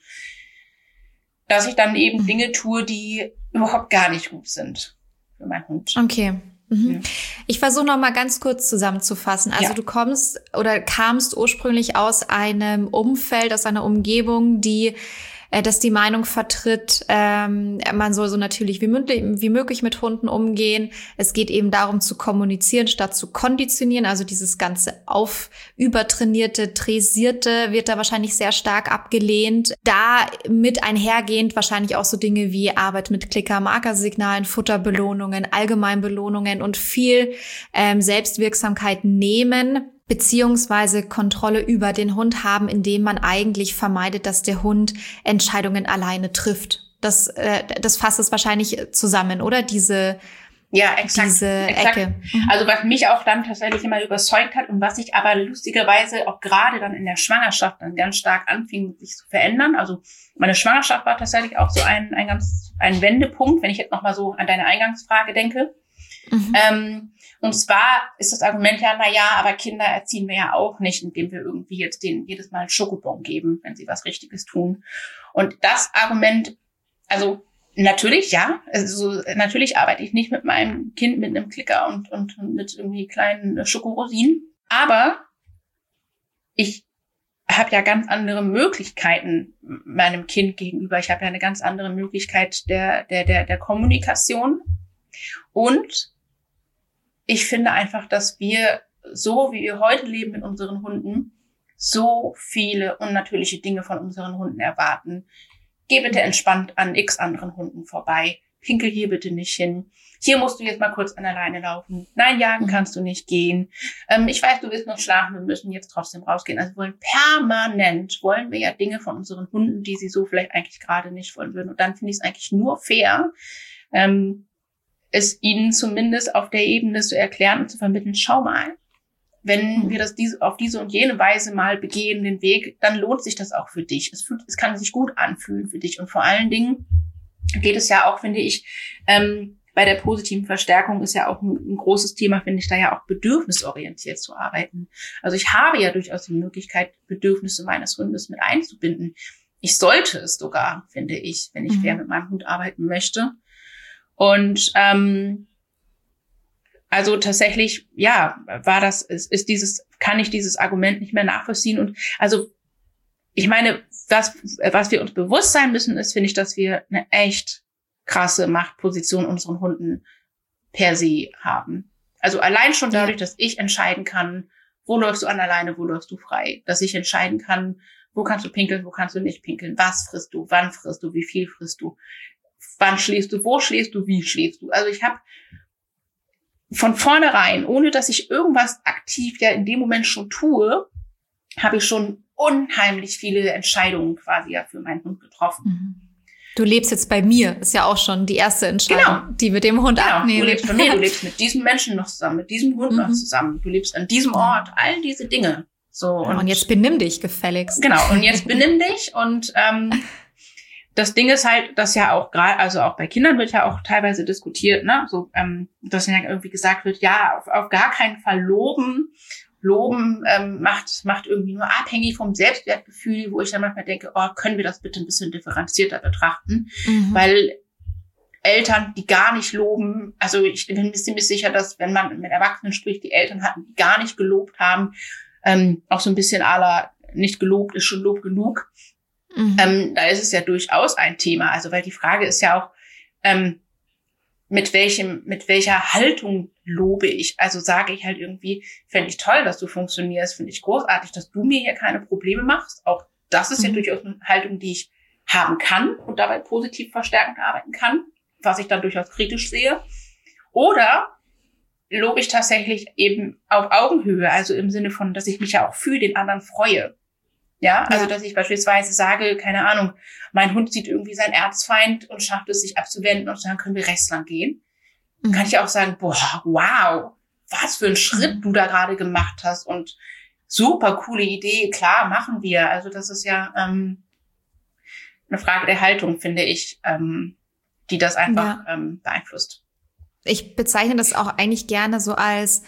dass ich dann eben Dinge tue, die überhaupt gar nicht gut sind für meinen Hund. Okay. Mhm. Ja. Ich versuche noch mal ganz kurz zusammenzufassen. Also ja. Du kommst oder kamst ursprünglich aus einem Umfeld, aus einer Umgebung, die dass die Meinung vertritt, ähm, man soll so natürlich wie, mündlich, wie möglich mit Hunden umgehen. Es geht eben darum zu kommunizieren statt zu konditionieren. Also dieses ganze auf übertrainierte, dressierte wird da wahrscheinlich sehr stark abgelehnt. Da mit einhergehend wahrscheinlich auch so Dinge wie Arbeit mit Klicker, Markersignalen, Futterbelohnungen, Allgemeinbelohnungen und viel ähm, Selbstwirksamkeit nehmen, beziehungsweise Kontrolle über den Hund haben, indem man eigentlich vermeidet, dass der Hund Entscheidungen alleine trifft. Das, äh, das fasst es wahrscheinlich zusammen, oder? Diese, ja, exakt, diese exakt. Ecke. Mhm. Also was mich auch dann tatsächlich immer überzeugt hat und was sich aber lustigerweise auch gerade dann in der Schwangerschaft dann ganz stark anfing, sich zu verändern. Also meine Schwangerschaft war tatsächlich auch so ein, ein ganz, ein Wendepunkt, wenn ich jetzt nochmal so an deine Eingangsfrage denke. Mhm. Ähm, und zwar ist das Argument ja, na ja, aber Kinder erziehen wir ja auch nicht, indem wir irgendwie jetzt denen jedes Mal einen Schokobon geben, wenn sie was Richtiges tun. Und das Argument, also natürlich, ja, also natürlich arbeite ich nicht mit meinem Kind mit einem Klicker und, und, und mit irgendwie kleinen Schokorosinen, aber ich habe ja ganz andere Möglichkeiten meinem Kind gegenüber. Ich habe ja eine ganz andere Möglichkeit der, der, der, der Kommunikation. Und ich finde einfach, dass wir, so wie wir heute leben mit unseren Hunden, so viele unnatürliche Dinge von unseren Hunden erwarten. Geh bitte entspannt an x anderen Hunden vorbei. Pinkel hier bitte nicht hin. Hier musst du jetzt mal kurz an der Leine laufen. Nein, jagen kannst du nicht gehen. Ähm, ich weiß, du willst noch schlafen, wir müssen jetzt trotzdem rausgehen. Also wollen permanent, wollen wir ja Dinge von unseren Hunden, die sie so vielleicht eigentlich gerade nicht wollen würden. Und dann finde ich es eigentlich nur fair, ähm, es ihnen zumindest auf der Ebene zu erklären und zu vermitteln, schau mal, wenn wir das diese, auf diese und jene Weise mal begehen, den Weg, dann lohnt sich das auch für dich. Es, fühlt, es kann sich gut anfühlen für dich. Und vor allen Dingen geht es ja auch, finde ich, ähm, bei der positiven Verstärkung ist ja auch ein, ein großes Thema, finde ich, da ja auch bedürfnisorientiert zu arbeiten. Also ich habe ja durchaus die Möglichkeit, Bedürfnisse meines Hundes mit einzubinden. Ich sollte es sogar, finde ich, wenn ich mhm. fair mit meinem Hund arbeiten möchte. Und ähm, Also tatsächlich, ja, war das, ist, ist dieses, kann ich dieses Argument nicht mehr nachvollziehen. Und also, ich meine, das, was wir uns bewusst sein müssen, ist, finde ich, dass wir eine echt krasse Machtposition unseren Hunden per se haben. Also allein schon dadurch, dass ich entscheiden kann, wo läufst du an alleine, wo läufst du frei, dass ich entscheiden kann, wo kannst du pinkeln, wo kannst du nicht pinkeln, was frisst du, wann frisst du, wie viel frisst du, wann schläfst du, wo schläfst du, wie schläfst du. Also ich habe von vornherein, ohne dass ich irgendwas aktiv ja in dem Moment schon tue, habe ich schon unheimlich viele Entscheidungen quasi ja für meinen Hund getroffen. Du lebst jetzt bei mir, ist ja auch schon die erste Entscheidung, genau. die wir dem Hund genau. abnehmen. Du lebst, nee, du lebst mit diesem Menschen noch zusammen, mit diesem Hund mhm. noch zusammen, du lebst an diesem Ort, all diese Dinge. So und, und jetzt benimm dich gefälligst. Genau, und jetzt benimm dich und ähm, das Ding ist halt, dass ja auch gerade, also auch bei Kindern wird ja auch teilweise diskutiert, ne, so, ähm, dass ja irgendwie gesagt wird, ja, auf, auf gar keinen Fall loben. Loben ähm, macht macht irgendwie nur abhängig vom Selbstwertgefühl, wo ich dann manchmal denke, oh, können wir das bitte ein bisschen differenzierter betrachten, mhm. weil Eltern, die gar nicht loben, also ich bin mir ziemlich sicher, dass wenn man mit Erwachsenen spricht, die Eltern hatten, die gar nicht gelobt haben, ähm, auch so ein bisschen à la nicht gelobt ist schon Lob genug. Mhm. Ähm, da ist es ja durchaus ein Thema. Also weil die Frage ist ja auch, ähm, mit welchem, mit welcher Haltung lobe ich? Also sage ich halt irgendwie, fände ich toll, dass du funktionierst, finde ich großartig, dass du mir hier keine Probleme machst. Auch das ist mhm. ja durchaus eine Haltung, die ich haben kann und dabei positiv verstärkend arbeiten kann, was ich dann durchaus kritisch sehe. Oder lobe ich tatsächlich eben auf Augenhöhe, also im Sinne von, dass ich mich ja auch für den anderen freue. Ja, also, ja. dass ich beispielsweise sage, keine Ahnung, mein Hund sieht irgendwie seinen Erzfeind und schafft es, sich abzuwenden und dann können wir rechts lang gehen. Mhm. Kann ich auch sagen, boah, wow, was für ein Schritt mhm. du da gerade gemacht hast und super coole Idee, klar, machen wir. Also das ist ja ähm, eine Frage der Haltung, finde ich, ähm, die das einfach ja. ähm, beeinflusst. Ich bezeichne das auch eigentlich gerne so als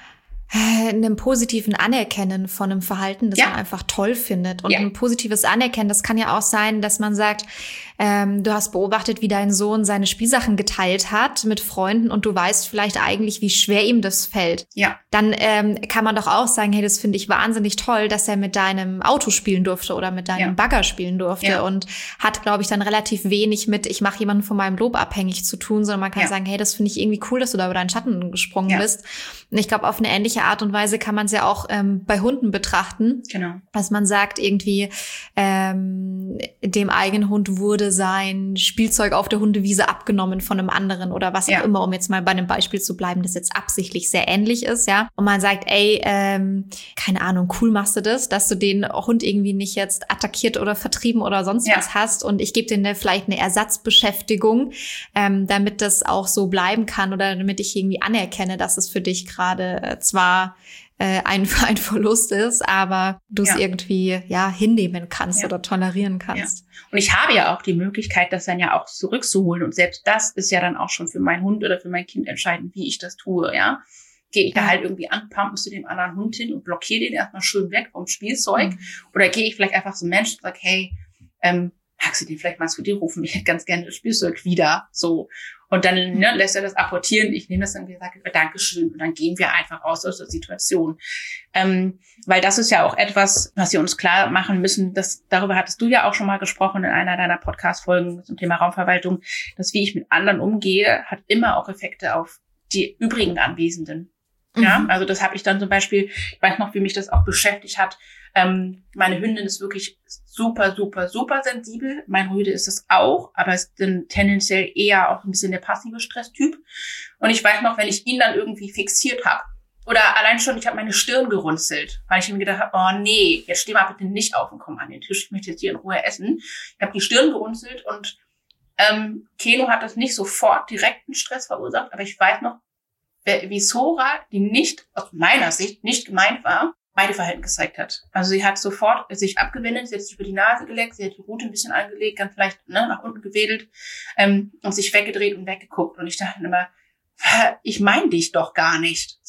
einem positiven Anerkennen von einem Verhalten, das ja. man einfach toll findet. Und ja. ein positives Anerkennen, das kann ja auch sein, dass man sagt, ähm, du hast beobachtet, wie dein Sohn seine Spielsachen geteilt hat mit Freunden und du weißt vielleicht eigentlich, wie schwer ihm das fällt. Ja. Dann ähm, kann man doch auch sagen, hey, das finde ich wahnsinnig toll, dass er mit deinem Auto spielen durfte oder mit deinem ja. Bagger spielen durfte ja. und hat, glaube ich, dann relativ wenig mit, ich mache jemanden von meinem Lob abhängig zu tun, sondern man kann ja. sagen, hey, das finde ich irgendwie cool, dass du da über deinen Schatten gesprungen ja. bist. Und ich glaube, auf eine ähnliche Art und Weise kann man es ja auch ähm, bei Hunden betrachten. Genau. Dass man sagt, irgendwie ähm, dem eigenen Hund wurde sein Spielzeug auf der Hundewiese abgenommen von einem anderen oder was ja. auch immer, um jetzt mal bei einem Beispiel zu bleiben, das jetzt absichtlich sehr ähnlich ist, ja. Und man sagt, ey, ähm, keine Ahnung, cool machst du das, dass du den Hund irgendwie nicht jetzt attackiert oder vertrieben oder sonst ja. was hast und ich gebe dir eine, vielleicht eine Ersatzbeschäftigung, ähm, damit das auch so bleiben kann oder damit ich irgendwie anerkenne, dass es für dich gerade äh, zwar äh, ein, ein Verlust ist, aber du es ja. irgendwie ja hinnehmen kannst ja. oder tolerieren kannst. Ja. Und ich habe ja auch die Möglichkeit, das dann ja auch zurückzuholen. Und selbst das ist ja dann auch schon für meinen Hund oder für mein Kind entscheidend, wie ich das tue, ja. Gehe ich da halt irgendwie anpumpen zu dem anderen Hund hin und blockiere den erstmal schön weg vom Spielzeug? Mhm. Oder gehe ich vielleicht einfach so ein Mensch und sage, hey, ähm, magst du den vielleicht mal zu dir rufen? Ich hätte ganz gerne das Spielzeug wieder. So. Und dann ne, lässt er das apportieren. Ich nehme das dann und sage, Dankeschön. Und dann gehen wir einfach raus aus der Situation. Ähm, weil das ist ja auch etwas, was wir uns klar machen müssen. Das, darüber hattest du ja auch schon mal gesprochen in einer deiner Podcast-Folgen zum Thema Raumverwaltung, dass wie ich mit anderen umgehe, hat immer auch Effekte auf die übrigen Anwesenden. Mhm. Ja, also das habe ich dann zum Beispiel, ich weiß noch, wie mich das auch beschäftigt hat. Ähm, meine Hündin ist wirklich super, super, super sensibel. Mein Rüde ist es auch, aber ist dann tendenziell eher auch ein bisschen der passive Stresstyp. Und ich weiß noch, wenn ich ihn dann irgendwie fixiert habe oder allein schon, ich habe meine Stirn gerunzelt, weil ich mir gedacht habe, oh nee, jetzt steh mal bitte nicht auf und komm an den Tisch, ich möchte jetzt hier in Ruhe essen. Ich habe die Stirn gerunzelt und ähm, Keno hat das nicht sofort direkten Stress verursacht, aber ich weiß noch, wie Sora, die nicht, aus meiner Sicht, nicht gemeint war, beide Verhalten gezeigt hat. Also sie hat sofort sich abgewendet, sie hat sich über die Nase geleckt, sie hat die Rute ein bisschen angelegt, dann vielleicht ne, nach unten gewedelt ähm, und sich weggedreht und weggeguckt. Und ich dachte immer, ich meine dich doch gar nicht. So.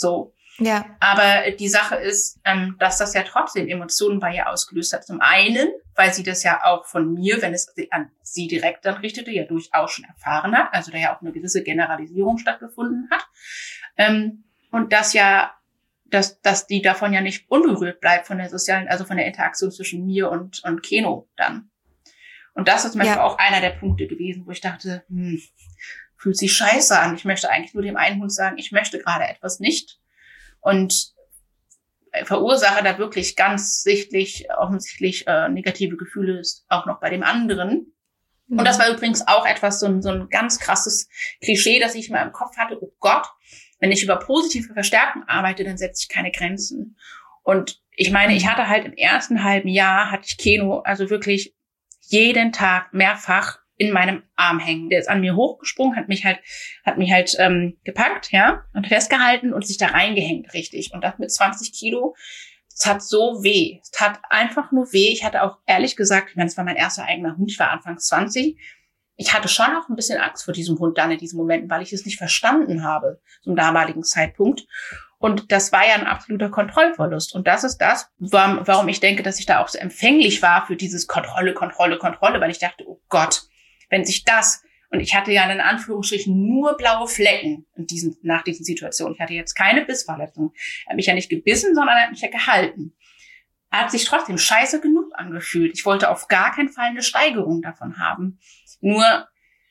Ja. Aber die Sache ist, ähm, dass das ja trotzdem Emotionen bei ihr ausgelöst hat. Zum einen, weil sie das ja auch von mir, wenn es an sie direkt dann richtete, ja durchaus schon erfahren hat. Also da ja auch eine gewisse Generalisierung stattgefunden hat. Ähm, und dass ja, dass, dass die davon ja nicht unberührt bleibt von der sozialen, also von der Interaktion zwischen mir und, und Keno dann. Und das ist zum Beispiel ja auch einer der Punkte gewesen, wo ich dachte, hm, fühlt sich scheiße an. Ich möchte eigentlich nur dem einen Hund sagen, ich möchte gerade etwas nicht. Und verursache da wirklich ganz sichtlich, offensichtlich äh, negative Gefühle auch noch bei dem anderen. Mhm. Und das war übrigens auch etwas, so ein, so ein ganz krasses Klischee, das ich mal im Kopf hatte. Oh Gott, wenn ich über positive Verstärkung arbeite, dann setze ich keine Grenzen. Und ich meine, ich hatte halt im ersten halben Jahr, hatte ich Keno, also wirklich jeden Tag mehrfach in meinem Arm hängen. Der ist an mir hochgesprungen, hat mich halt, hat mich halt ähm, gepackt, ja, und festgehalten und sich da reingehängt, richtig. Und das mit zwanzig Kilo. Es hat so weh. Es tat einfach nur weh. Ich hatte auch ehrlich gesagt, ich meine, es war mein erster eigener Hund. Ich war anfangs zwanzig. Ich hatte schon auch ein bisschen Angst vor diesem Hund dann in diesen Momenten, weil ich es nicht verstanden habe zum damaligen Zeitpunkt. Und das war ja ein absoluter Kontrollverlust. Und das ist das, warum ich denke, dass ich da auch so empfänglich war für dieses Kontrolle, Kontrolle, Kontrolle, weil ich dachte, oh Gott, wenn sich das, und ich hatte ja in Anführungsstrichen nur blaue Flecken in diesen, nach diesen Situationen. Ich hatte jetzt keine Bissverletzung. Er hat mich ja nicht gebissen, sondern er hat mich ja gehalten. Er hat sich trotzdem scheiße genug angefühlt. Ich wollte auf gar keinen Fall eine Steigerung davon haben. Nur,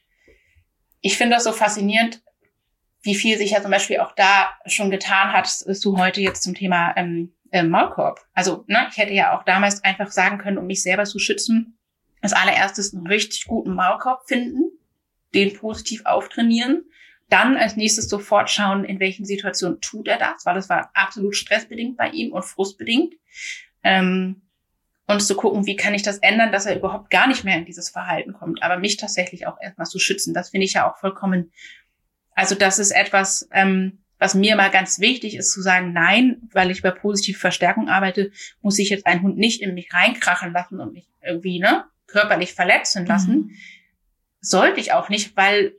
ich finde das so faszinierend, wie viel sich ja zum Beispiel auch da schon getan hat, dass du heute jetzt zum Thema ähm, äh, Maulkorb. Also, ne, ich hätte ja auch damals einfach sagen können, um mich selber zu schützen, als allererstes einen richtig guten Maulkorb finden, den positiv auftrainieren, dann als nächstes sofort schauen, in welchen Situationen tut er das, weil das war absolut stressbedingt bei ihm und frustbedingt. Ähm, und zu gucken, wie kann ich das ändern, dass er überhaupt gar nicht mehr in dieses Verhalten kommt, aber mich tatsächlich auch erstmal zu schützen, das finde ich ja auch vollkommen, also das ist etwas, ähm, was mir mal ganz wichtig ist, zu sagen, nein, weil ich bei positiver Verstärkung arbeite, muss ich jetzt einen Hund nicht in mich reinkrachen lassen und mich irgendwie, ne, körperlich verletzen lassen. Mhm. Sollte ich auch nicht, weil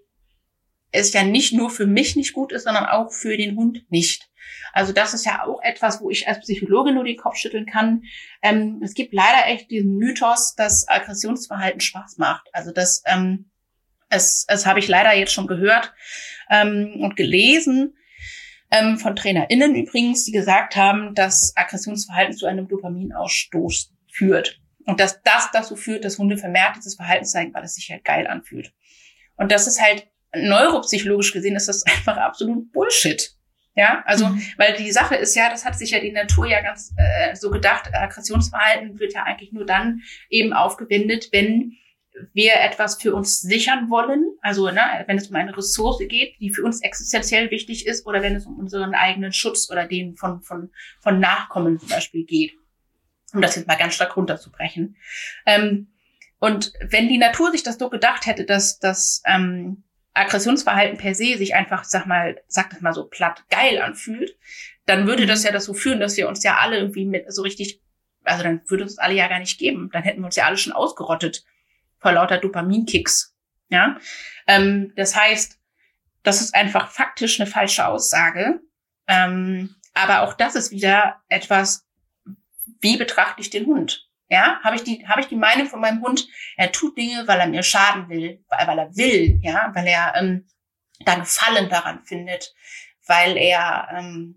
es ja nicht nur für mich nicht gut ist, sondern auch für den Hund nicht. Also das ist ja auch etwas, wo ich als Psychologin nur den Kopf schütteln kann. Ähm, es gibt leider echt diesen Mythos, dass Aggressionsverhalten Spaß macht. Also das, ähm, es, es habe ich leider jetzt schon gehört ähm, und gelesen ähm, von TrainerInnen übrigens, die gesagt haben, dass Aggressionsverhalten zu einem Dopaminausstoß führt. Und dass das dazu führt, dass Hunde vermehrt dieses Verhalten zeigen, weil es sich halt geil anfühlt. Und das ist halt, neuropsychologisch gesehen, ist das einfach absolut Bullshit. Ja, also, mhm. weil die Sache ist ja, das hat sich ja die Natur ja ganz äh, so gedacht, Aggressionsverhalten wird ja eigentlich nur dann eben aufgewendet, wenn wir etwas für uns sichern wollen, also ne, wenn es um eine Ressource geht, die für uns existenziell wichtig ist, oder wenn es um unseren eigenen Schutz oder den von von von Nachkommen zum Beispiel geht. Um das jetzt mal ganz stark runterzubrechen. Ähm, und wenn die Natur sich das so gedacht hätte, dass das ähm, Aggressionsverhalten per se sich einfach, sag mal, sag das mal so platt, geil anfühlt, dann würde das ja dazu führen, dass wir uns ja alle irgendwie mit so richtig, also dann würde es alle ja gar nicht geben. Dann hätten wir uns ja alle schon ausgerottet vor lauter Dopaminkicks. Ja, ähm, das heißt, das ist einfach faktisch eine falsche Aussage. Ähm, aber auch das ist wieder etwas, wie betrachte ich den Hund? Ja, habe ich die, habe ich die Meinung von meinem Hund, er tut Dinge, weil er mir schaden will, weil, weil er will, ja, weil er ähm, da Gefallen daran findet, weil er ähm,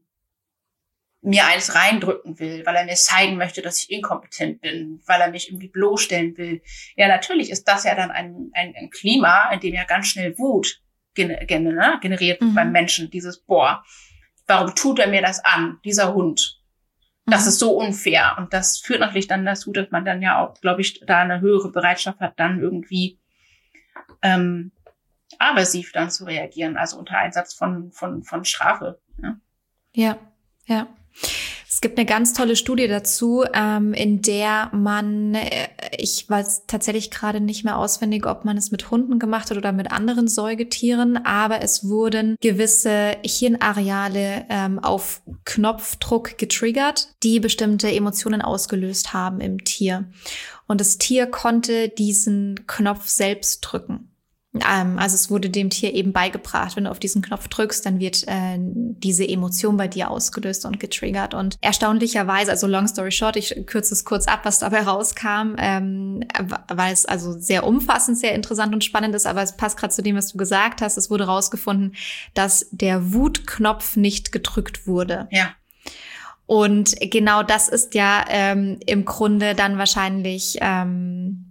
mir eines reindrücken will, weil er mir zeigen möchte, dass ich inkompetent bin, weil er mich irgendwie bloßstellen will. Ja, natürlich ist das ja dann ein, ein, ein Klima, in dem ja ganz schnell Wut gener- gener- generiert wird mhm. beim Menschen. Dieses, boah, warum tut er mir das an, dieser Hund? Das ist so unfair. Und das führt natürlich dann dazu, dass man dann ja auch, glaube ich, da eine höhere Bereitschaft hat, dann irgendwie ähm, aversiv dann zu reagieren, also unter Einsatz von von von Strafe. Ja, ja. ja. Es gibt eine ganz tolle Studie dazu, ähm, in der man, äh, ich weiß tatsächlich gerade nicht mehr auswendig, ob man es mit Hunden gemacht hat oder mit anderen Säugetieren, aber es wurden gewisse Hirnareale ähm, auf Knopfdruck getriggert, die bestimmte Emotionen ausgelöst haben im Tier. Und das Tier konnte diesen Knopf selbst drücken. Ähm, also es wurde dem Tier eben beigebracht, wenn du auf diesen Knopf drückst, dann wird äh, diese Emotion bei dir ausgelöst und getriggert. Und erstaunlicherweise, also long story short, ich kürze es kurz ab, was dabei rauskam, ähm, weil es also sehr umfassend, sehr interessant und spannend ist, aber es passt gerade zu dem, was du gesagt hast. Es wurde rausgefunden, dass der Wutknopf nicht gedrückt wurde. Ja. Und genau das ist ja ähm, im Grunde dann wahrscheinlich ähm,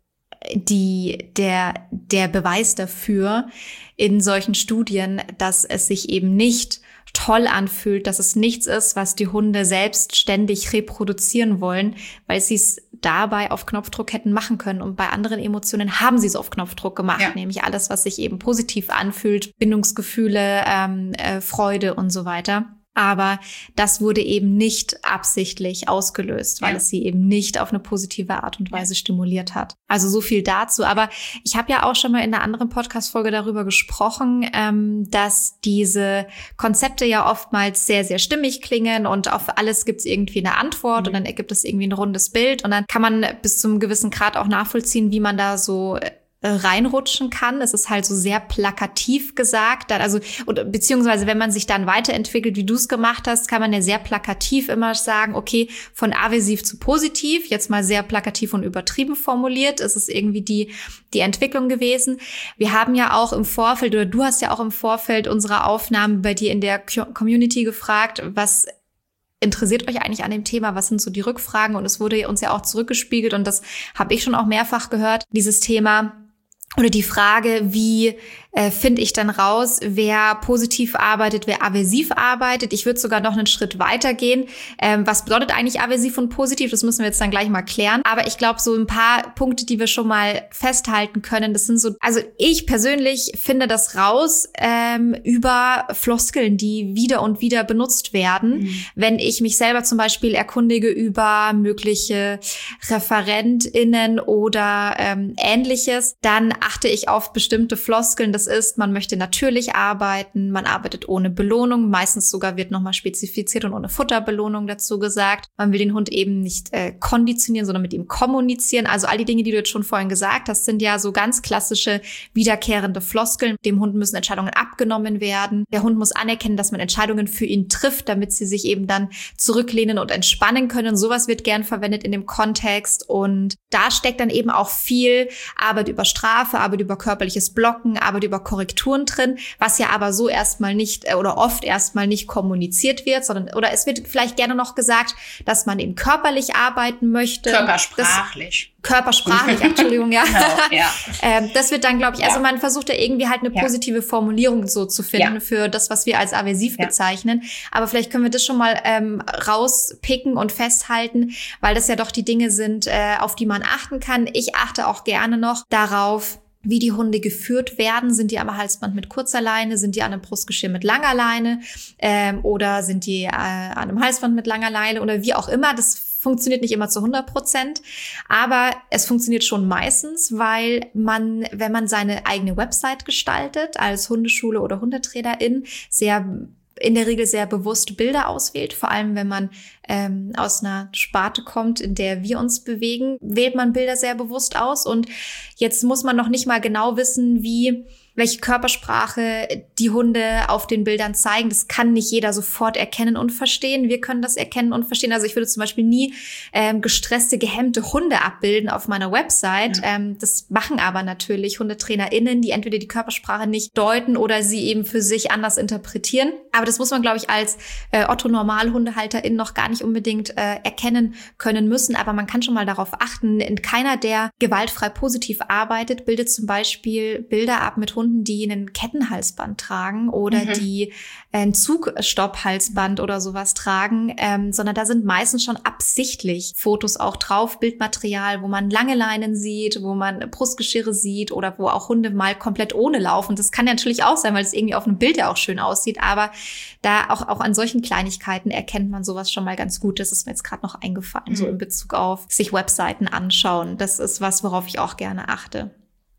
die, der, der Beweis dafür in solchen Studien, dass es sich eben nicht toll anfühlt, dass es nichts ist, was die Hunde selbst ständig reproduzieren wollen, weil sie es dabei auf Knopfdruck hätten machen können. Und bei anderen Emotionen haben sie es auf Knopfdruck gemacht, ja. Nämlich alles, was sich eben positiv anfühlt, Bindungsgefühle, ähm, äh, Freude und so weiter. Aber das wurde eben nicht absichtlich ausgelöst, weil ja. es sie eben nicht auf eine positive Art und Weise stimuliert hat. Also so viel dazu. Aber ich habe ja auch schon mal in einer anderen Podcast-Folge darüber gesprochen, ähm, dass diese Konzepte ja oftmals sehr, sehr stimmig klingen und auf alles gibt es irgendwie eine Antwort mhm. und dann ergibt es irgendwie ein rundes Bild und dann kann man bis zum gewissen Grad auch nachvollziehen, wie man da so reinrutschen kann. Es ist halt so sehr plakativ gesagt. Also, oder, beziehungsweise, wenn man sich dann weiterentwickelt, wie du es gemacht hast, kann man ja sehr plakativ immer sagen, okay, von aversiv zu positiv, jetzt mal sehr plakativ und übertrieben formuliert. Es ist irgendwie die, die Entwicklung gewesen. Wir haben ja auch im Vorfeld, oder du hast ja auch im Vorfeld unserer Aufnahmen bei dir in der Community gefragt, was interessiert euch eigentlich an dem Thema? Was sind so die Rückfragen? Und es wurde uns ja auch zurückgespiegelt und das habe ich schon auch mehrfach gehört, dieses Thema. Oder die Frage, wie äh, finde ich dann raus, wer positiv arbeitet, wer aversiv arbeitet. Ich würde sogar noch einen Schritt weiter gehen. Ähm, was bedeutet eigentlich aversiv und positiv? Das müssen wir jetzt dann gleich mal klären. Aber ich glaube, so ein paar Punkte, die wir schon mal festhalten können, das sind so, also ich persönlich finde das raus ähm, über Floskeln, die wieder und wieder benutzt werden. Mhm. Wenn ich mich selber zum Beispiel erkundige über mögliche ReferentInnen oder ähm, Ähnliches, dann achte ich auf bestimmte Floskeln. Das ist, man möchte natürlich arbeiten, man arbeitet ohne Belohnung. Meistens sogar wird nochmal spezifiziert und ohne Futterbelohnung dazu gesagt. Man will den Hund eben nicht äh, konditionieren, sondern mit ihm kommunizieren. Also all die Dinge, die du jetzt schon vorhin gesagt hast, sind ja so ganz klassische wiederkehrende Floskeln. Dem Hund müssen Entscheidungen abgenommen werden. Der Hund muss anerkennen, dass man Entscheidungen für ihn trifft, damit sie sich eben dann zurücklehnen und entspannen können. Sowas wird gern verwendet in dem Kontext. Und da steckt dann eben auch viel Arbeit über Strafe, Arbeit über körperliches Blocken, Arbeit über Korrekturen drin, was ja aber so erstmal nicht oder oft erstmal nicht kommuniziert wird, sondern oder es wird vielleicht gerne noch gesagt, dass man eben körperlich arbeiten möchte. Körpersprachlich. Das, körpersprachlich, Entschuldigung, ja. Genau, ja. ähm, das wird dann, glaube ich, also ja. man versucht ja irgendwie halt eine ja. positive Formulierung so zu finden ja. für das, was wir als aversiv ja. bezeichnen. Aber vielleicht können wir das schon mal ähm, rauspicken und festhalten, weil das ja doch die Dinge sind, äh, auf die man achten kann. Ich achte auch gerne noch darauf, wie die Hunde geführt werden. Sind die am Halsband mit kurzer Leine? Sind die an einem Brustgeschirr mit langer Leine? Ähm, oder sind die äh, an einem Halsband mit langer Leine? Oder wie auch immer. Das funktioniert nicht immer zu hundert Prozent. Aber es funktioniert schon meistens, weil man, wenn man seine eigene Website gestaltet, als Hundeschule oder Hundetrainerin, sehr in der Regel sehr bewusst Bilder auswählt, vor allem wenn man ähm, aus einer Sparte kommt, in der wir uns bewegen, wählt man Bilder sehr bewusst aus. Und jetzt muss man noch nicht mal genau wissen, wie welche Körpersprache die Hunde auf den Bildern zeigen. Das kann nicht jeder sofort erkennen und verstehen. Wir können das erkennen und verstehen. Also ich würde zum Beispiel nie ähm, gestresste, gehemmte Hunde abbilden auf meiner Website. Ja. Ähm, das machen aber natürlich HundetrainerInnen, die entweder die Körpersprache nicht deuten oder sie eben für sich anders interpretieren. Aber das muss man, glaube ich, als äh, Otto-Normal-HundehalterIn noch gar nicht unbedingt äh, erkennen können müssen. Aber man kann schon mal darauf achten, keiner, der gewaltfrei positiv arbeitet, bildet zum Beispiel Bilder ab mit Hunden, die einen Kettenhalsband tragen oder mhm. die ein Zugstopphalsband oder sowas tragen, ähm, sondern da sind meistens schon absichtlich Fotos auch drauf, Bildmaterial, wo man lange Leinen sieht, wo man Brustgeschirre sieht oder wo auch Hunde mal komplett ohne laufen. Das kann ja natürlich auch sein, weil es irgendwie auf einem Bild ja auch schön aussieht, aber da auch, auch an solchen Kleinigkeiten erkennt man sowas schon mal ganz gut. Das ist mir jetzt gerade noch eingefallen, mhm. so in Bezug auf sich Webseiten anschauen. Das ist was, worauf ich auch gerne achte.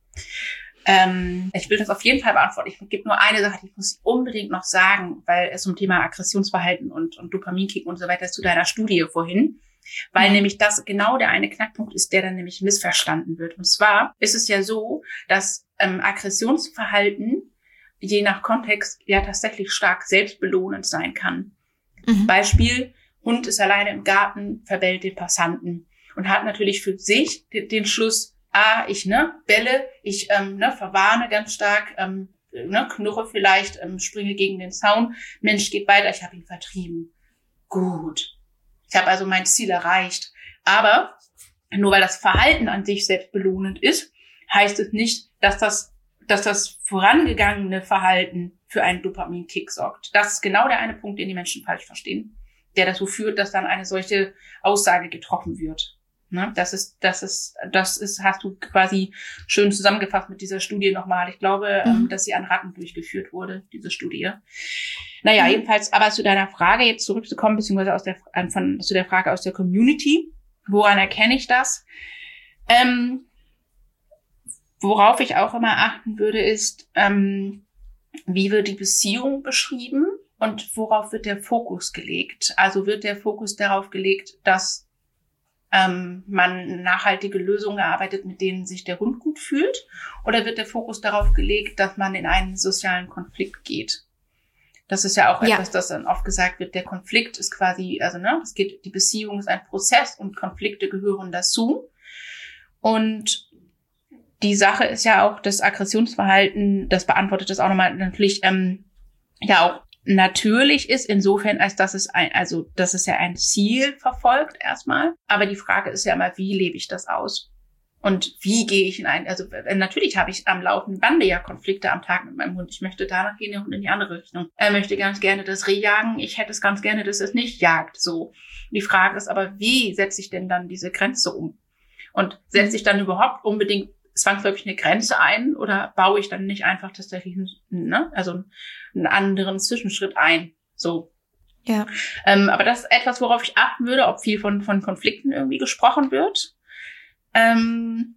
Ähm, ich will das auf jeden Fall beantworten. Ich gebe nur eine Sache, die muss ich unbedingt noch sagen, weil es um Thema Aggressionsverhalten und, und Dopaminkick und so weiter ist zu deiner Studie vorhin. Weil mhm. nämlich das genau der eine Knackpunkt ist, der dann nämlich missverstanden wird. Und zwar ist es ja so, dass ähm, Aggressionsverhalten je nach Kontext ja tatsächlich stark selbstbelohnend sein kann. Mhm. Beispiel, Hund ist alleine im Garten, verbellt den Passanten und hat natürlich für sich den, den Schluss, ah, ich ne belle, ich ähm, ne verwarne ganz stark, ähm, ne knurre vielleicht, ähm, springe gegen den Zaun, Mensch geht weiter, ich habe ihn vertrieben. Gut. Ich habe also mein Ziel erreicht. Aber nur weil das Verhalten an sich selbstbelohnend ist, heißt es nicht, dass das, dass das vorangegangene Verhalten für einen Dopaminkick sorgt. Das ist genau der eine Punkt, den die Menschen falsch verstehen, der dazu führt, dass dann eine solche Aussage getroffen wird. Ne? Das ist, das ist, das ist, hast du quasi schön zusammengefasst mit dieser Studie nochmal. Ich glaube, mhm. ähm, dass sie an Ratten durchgeführt wurde, diese Studie. Naja, mhm. jedenfalls, aber zu deiner Frage jetzt zurückzukommen, beziehungsweise aus der, von, zu der Frage aus der Community. Woran erkenne ich das? Ähm, worauf ich auch immer achten würde, ist, ähm, wie wird die Beziehung beschrieben und worauf wird der Fokus gelegt? Also wird der Fokus darauf gelegt, dass ähm, man nachhaltige Lösungen erarbeitet, mit denen sich der Hund gut fühlt? Oder wird der Fokus darauf gelegt, dass man in einen sozialen Konflikt geht? Das ist ja auch ja. etwas, das dann oft gesagt wird, der Konflikt ist quasi, also ne, es geht, die Beziehung ist ein Prozess und Konflikte gehören dazu. Und die Sache ist ja auch, das Aggressionsverhalten, das beantwortet das auch nochmal, natürlich ähm, ja auch natürlich ist, insofern, als dass es ein, also dass es ja ein Ziel verfolgt erstmal. Aber die Frage ist ja immer, wie lebe ich das aus? Und wie gehe ich in ein, also natürlich habe ich am laufenden Bande ja Konflikte am Tag mit meinem Hund. Ich möchte danach gehen, der Hund in die andere Richtung. Er möchte ganz gerne das Reh jagen. Ich hätte es ganz gerne, dass es nicht jagt. So. Die Frage ist aber, wie setze ich denn dann diese Grenze um? Und setze ich dann überhaupt unbedingt zwangsläufig eine Grenze ein oder baue ich dann nicht einfach tatsächlich ne, also einen anderen Zwischenschritt ein? So. Ja. Ähm, aber das ist etwas, worauf ich achten würde, ob viel von, von Konflikten irgendwie gesprochen wird. Ähm,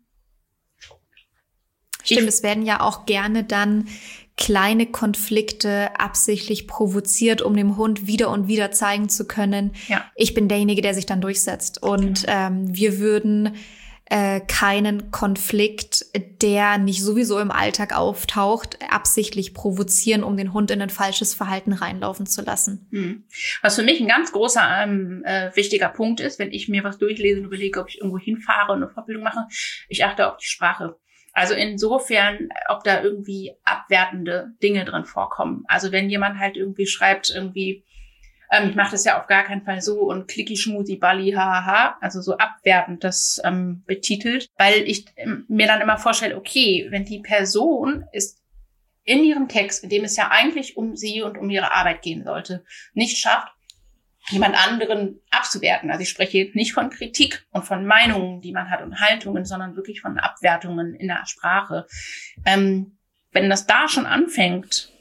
Stimmt, es werden ja auch gerne dann kleine Konflikte absichtlich provoziert, um dem Hund wieder und wieder zeigen zu können, ja. ich bin derjenige, der sich dann durchsetzt. Und genau. ähm, wir würden äh, keinen Konflikt, der nicht sowieso im Alltag auftaucht, absichtlich provozieren, um den Hund in ein falsches Verhalten reinlaufen zu lassen. Hm. Was für mich ein ganz großer ähm, äh, wichtiger Punkt ist, wenn ich mir was durchlese und überlege, ob ich irgendwo hinfahre und eine Fortbildung mache, ich achte auf die Sprache. Also insofern, ob da irgendwie abwertende Dinge drin vorkommen. Also wenn jemand halt irgendwie schreibt, irgendwie, ähm, ich mache das ja auf gar keinen Fall so und klicki schmusi balli hahaha, also so abwertend das ähm, betitelt, weil ich ähm, mir dann immer vorstelle, okay, wenn die Person ist in ihrem Text, in dem es ja eigentlich um sie und um ihre Arbeit gehen sollte, nicht schafft, jemand anderen abzuwerten. Also ich spreche nicht von Kritik und von Meinungen, die man hat und Haltungen, sondern wirklich von Abwertungen in der Sprache. Ähm, wenn das da schon anfängt,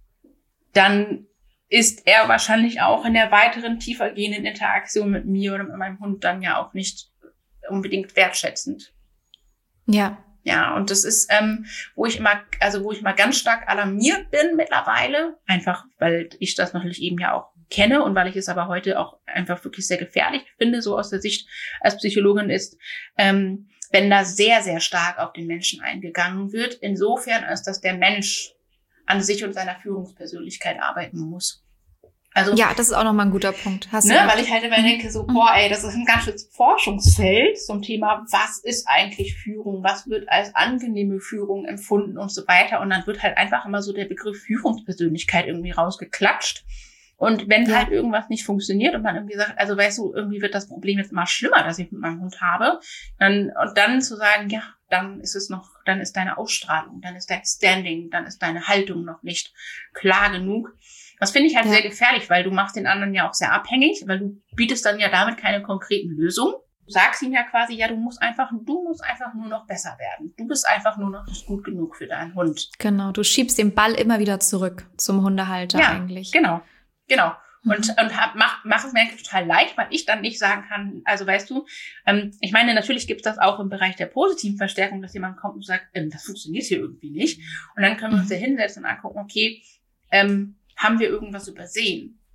dann ist er wahrscheinlich auch in der weiteren, tiefer gehenden Interaktion mit mir oder mit meinem Hund dann ja auch nicht unbedingt wertschätzend. Ja. Ja, und das ist, ähm, wo ich immer, also wo ich mal ganz stark alarmiert bin mittlerweile, einfach weil ich das natürlich eben ja auch kenne und weil ich es aber heute auch einfach wirklich sehr gefährlich finde, so aus der Sicht als Psychologin ist, ähm, wenn da sehr, sehr stark auf den Menschen eingegangen wird, insofern als dass der Mensch an sich und seiner Führungspersönlichkeit arbeiten muss. Also, ja, das ist auch nochmal ein guter Punkt. Hast ne, du weil ich halt immer denke, so, boah, ey, das ist ein ganz schönes Forschungsfeld zum Thema, was ist eigentlich Führung, was wird als angenehme Führung empfunden und so weiter. Und dann wird halt einfach immer so der Begriff Führungspersönlichkeit irgendwie rausgeklatscht. Und wenn ja. halt irgendwas nicht funktioniert und man irgendwie sagt, also weißt du, irgendwie wird das Problem jetzt immer schlimmer, das ich mit meinem Hund habe, dann, und dann zu sagen, ja, dann ist es noch, dann ist deine Ausstrahlung, dann ist dein Standing, dann ist deine Haltung noch nicht klar genug. Das finde ich halt ja. sehr gefährlich, weil du machst den anderen ja auch sehr abhängig, weil du bietest dann ja damit keine konkreten Lösungen. Du sagst ihm ja quasi, ja, du musst einfach, du musst einfach nur noch besser werden. Du bist einfach nur noch nicht gut genug für deinen Hund. Genau, du schiebst den Ball immer wieder zurück zum Hundehalter ja, eigentlich. Genau. Genau. Und, mhm. und hab, mach, mach es mir eigentlich total leicht, weil ich dann nicht sagen kann, also weißt du, ähm, ich meine, natürlich gibt es das auch im Bereich der positiven Verstärkung, dass jemand kommt und sagt, ähm, das funktioniert hier irgendwie nicht. Und dann können wir uns ja hinsetzen und angucken, okay, ähm, haben wir irgendwas übersehen?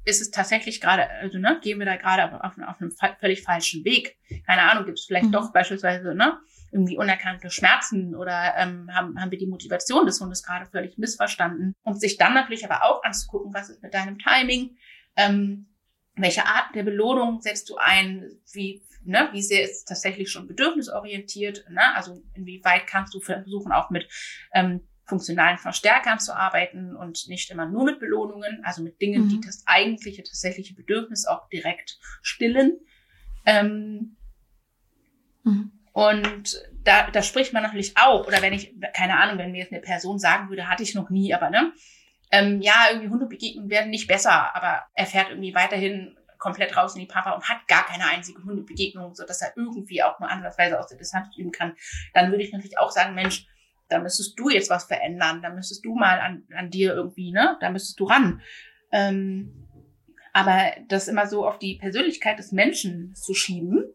ist es tatsächlich gerade, also ne, gehen wir da gerade auf, auf einem völlig falschen Weg. Keine Ahnung, gibt es vielleicht mhm. doch beispielsweise ne irgendwie unerkannte Schmerzen oder ähm, haben, haben wir die Motivation des Hundes gerade völlig missverstanden. Und sich dann natürlich aber auch anzugucken, was ist mit deinem Timing, ähm, welche Art der Belohnung setzt du ein, wie ne, wie sehr ist es tatsächlich schon bedürfnisorientiert, ne? Also inwieweit kannst du versuchen, auch mit ähm, funktionalen Verstärkern zu arbeiten und nicht immer nur mit Belohnungen, also mit Dingen, mhm. die das eigentliche, tatsächliche Bedürfnis auch direkt stillen. Ähm, mhm. Und da, da spricht man natürlich auch, oder wenn ich, keine Ahnung, wenn mir jetzt eine Person sagen würde, hatte ich noch nie, aber ne, ähm, ja, irgendwie Hundebegegnungen werden nicht besser, aber er fährt irgendwie weiterhin komplett raus in die Pampa und hat gar keine einzige Hundebegegnung, so dass er irgendwie auch nur ansatzweise aus der Distanz üben kann, dann würde ich natürlich auch sagen, Mensch, da müsstest du jetzt was verändern, da müsstest du mal an, an dir irgendwie, ne, da müsstest du ran. Ähm, aber das immer so auf die Persönlichkeit des Menschen zu schieben,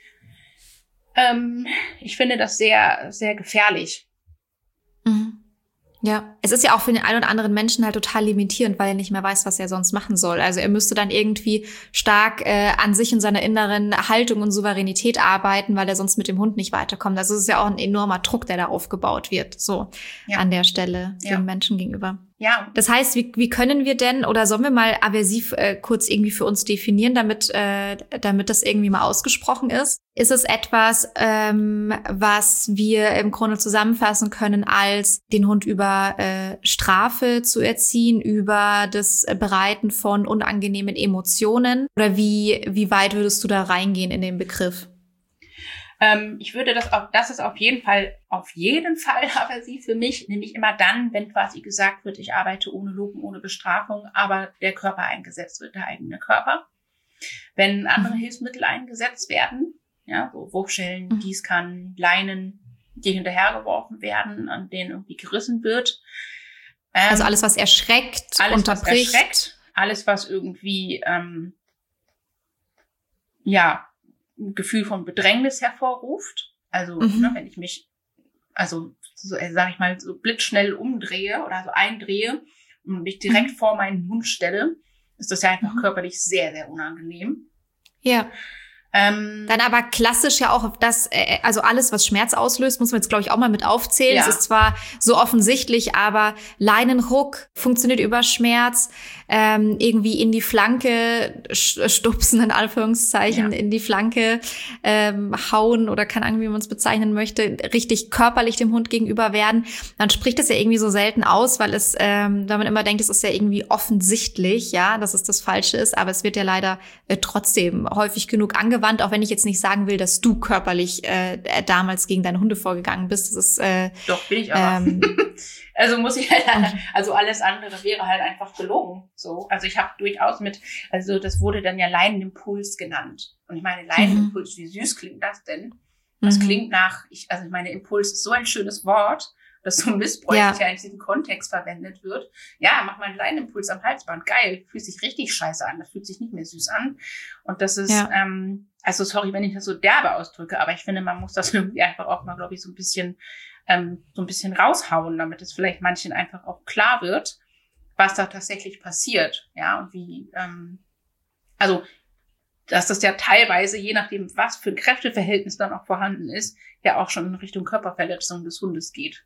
ähm, ich finde das sehr, sehr gefährlich. Mhm. Ja, es ist ja auch für den einen oder anderen Menschen halt total limitierend, weil er nicht mehr weiß, was er sonst machen soll. Also er müsste dann irgendwie stark äh, an sich und seiner inneren Haltung und Souveränität arbeiten, weil er sonst mit dem Hund nicht weiterkommt. Also es ist ja auch ein enormer Druck, der da aufgebaut wird, so ja. an der Stelle ja. dem Menschen gegenüber. Ja. Das heißt, wie, wie können wir denn, oder sollen wir mal aversiv äh, kurz irgendwie für uns definieren, damit äh, damit das irgendwie mal ausgesprochen ist? Ist es etwas, ähm, was wir im Grunde zusammenfassen können als den Hund über äh, Strafe zu erziehen, über das Bereiten von unangenehmen Emotionen? Oder wie wie weit würdest du da reingehen in den Begriff? Ähm, ich würde das auch, das ist auf jeden Fall, auf jeden Fall aversiv für mich, nämlich immer dann, wenn quasi gesagt wird, ich arbeite ohne Lupen, ohne Bestrafung, aber der Körper eingesetzt wird, der eigene Körper. Wenn andere mhm. Hilfsmittel eingesetzt werden, ja, so Wurfschellen, mhm. Gießkannen, Leinen, die hinterhergeworfen werden, an denen irgendwie gerissen wird. Ähm, also alles, was erschreckt, alles, unterbricht. was erschreckt, alles, was irgendwie, ähm, ja, ein Gefühl von Bedrängnis hervorruft. Also, mhm. ne, wenn ich mich, also, so, sag ich mal, so blitzschnell umdrehe oder so eindrehe und mich direkt mhm. vor meinen Mund stelle, ist das ja einfach mhm. körperlich sehr, sehr unangenehm. Ja. Ähm, Dann aber klassisch ja auch das, äh, also alles, was Schmerz auslöst, muss man jetzt, glaube ich, auch mal mit aufzählen. Ja. Es ist zwar so offensichtlich, aber Leinenruck funktioniert über Schmerz, ähm, irgendwie in die Flanke stupsen, in Anführungszeichen, ja. in die Flanke ähm, hauen oder keine Ahnung, wie man es bezeichnen möchte, richtig körperlich dem Hund gegenüber werden. Dann spricht es ja irgendwie so selten aus, weil es, ähm, weil man immer denkt, es ist ja irgendwie offensichtlich, ja, dass es das Falsche ist, aber es wird ja leider äh, trotzdem häufig genug angewandt. Auch wenn ich jetzt nicht sagen will, dass du körperlich äh, damals gegen deine Hunde vorgegangen bist. Das ist äh, Doch, bin ich aber. Ähm, also muss ich halt, also alles andere wäre halt einfach gelogen. So, also ich habe durchaus mit, also das wurde dann ja Leinenimpuls genannt. Und ich meine, Leinenimpuls, mhm. wie süß klingt das denn? Das mhm. klingt nach, ich, also ich meine, Impuls ist so ein schönes Wort, das so missbräuchlich ja. in diesem Kontext verwendet wird. Ja, mach mal einen Leinenimpuls am Halsband. Geil, fühlt sich richtig scheiße an. Das fühlt sich nicht mehr süß an. Und das ist, ja. ähm, also sorry, wenn ich das so derbe ausdrücke, aber ich finde, man muss das irgendwie einfach auch mal, glaube ich, so ein bisschen, ähm, so ein bisschen raushauen, damit es vielleicht manchen einfach auch klar wird, was da tatsächlich passiert. Ja, und wie, ähm, also, dass das ja teilweise, je nachdem, was für ein Kräfteverhältnis dann auch vorhanden ist, ja auch schon in Richtung Körperverletzung des Hundes geht.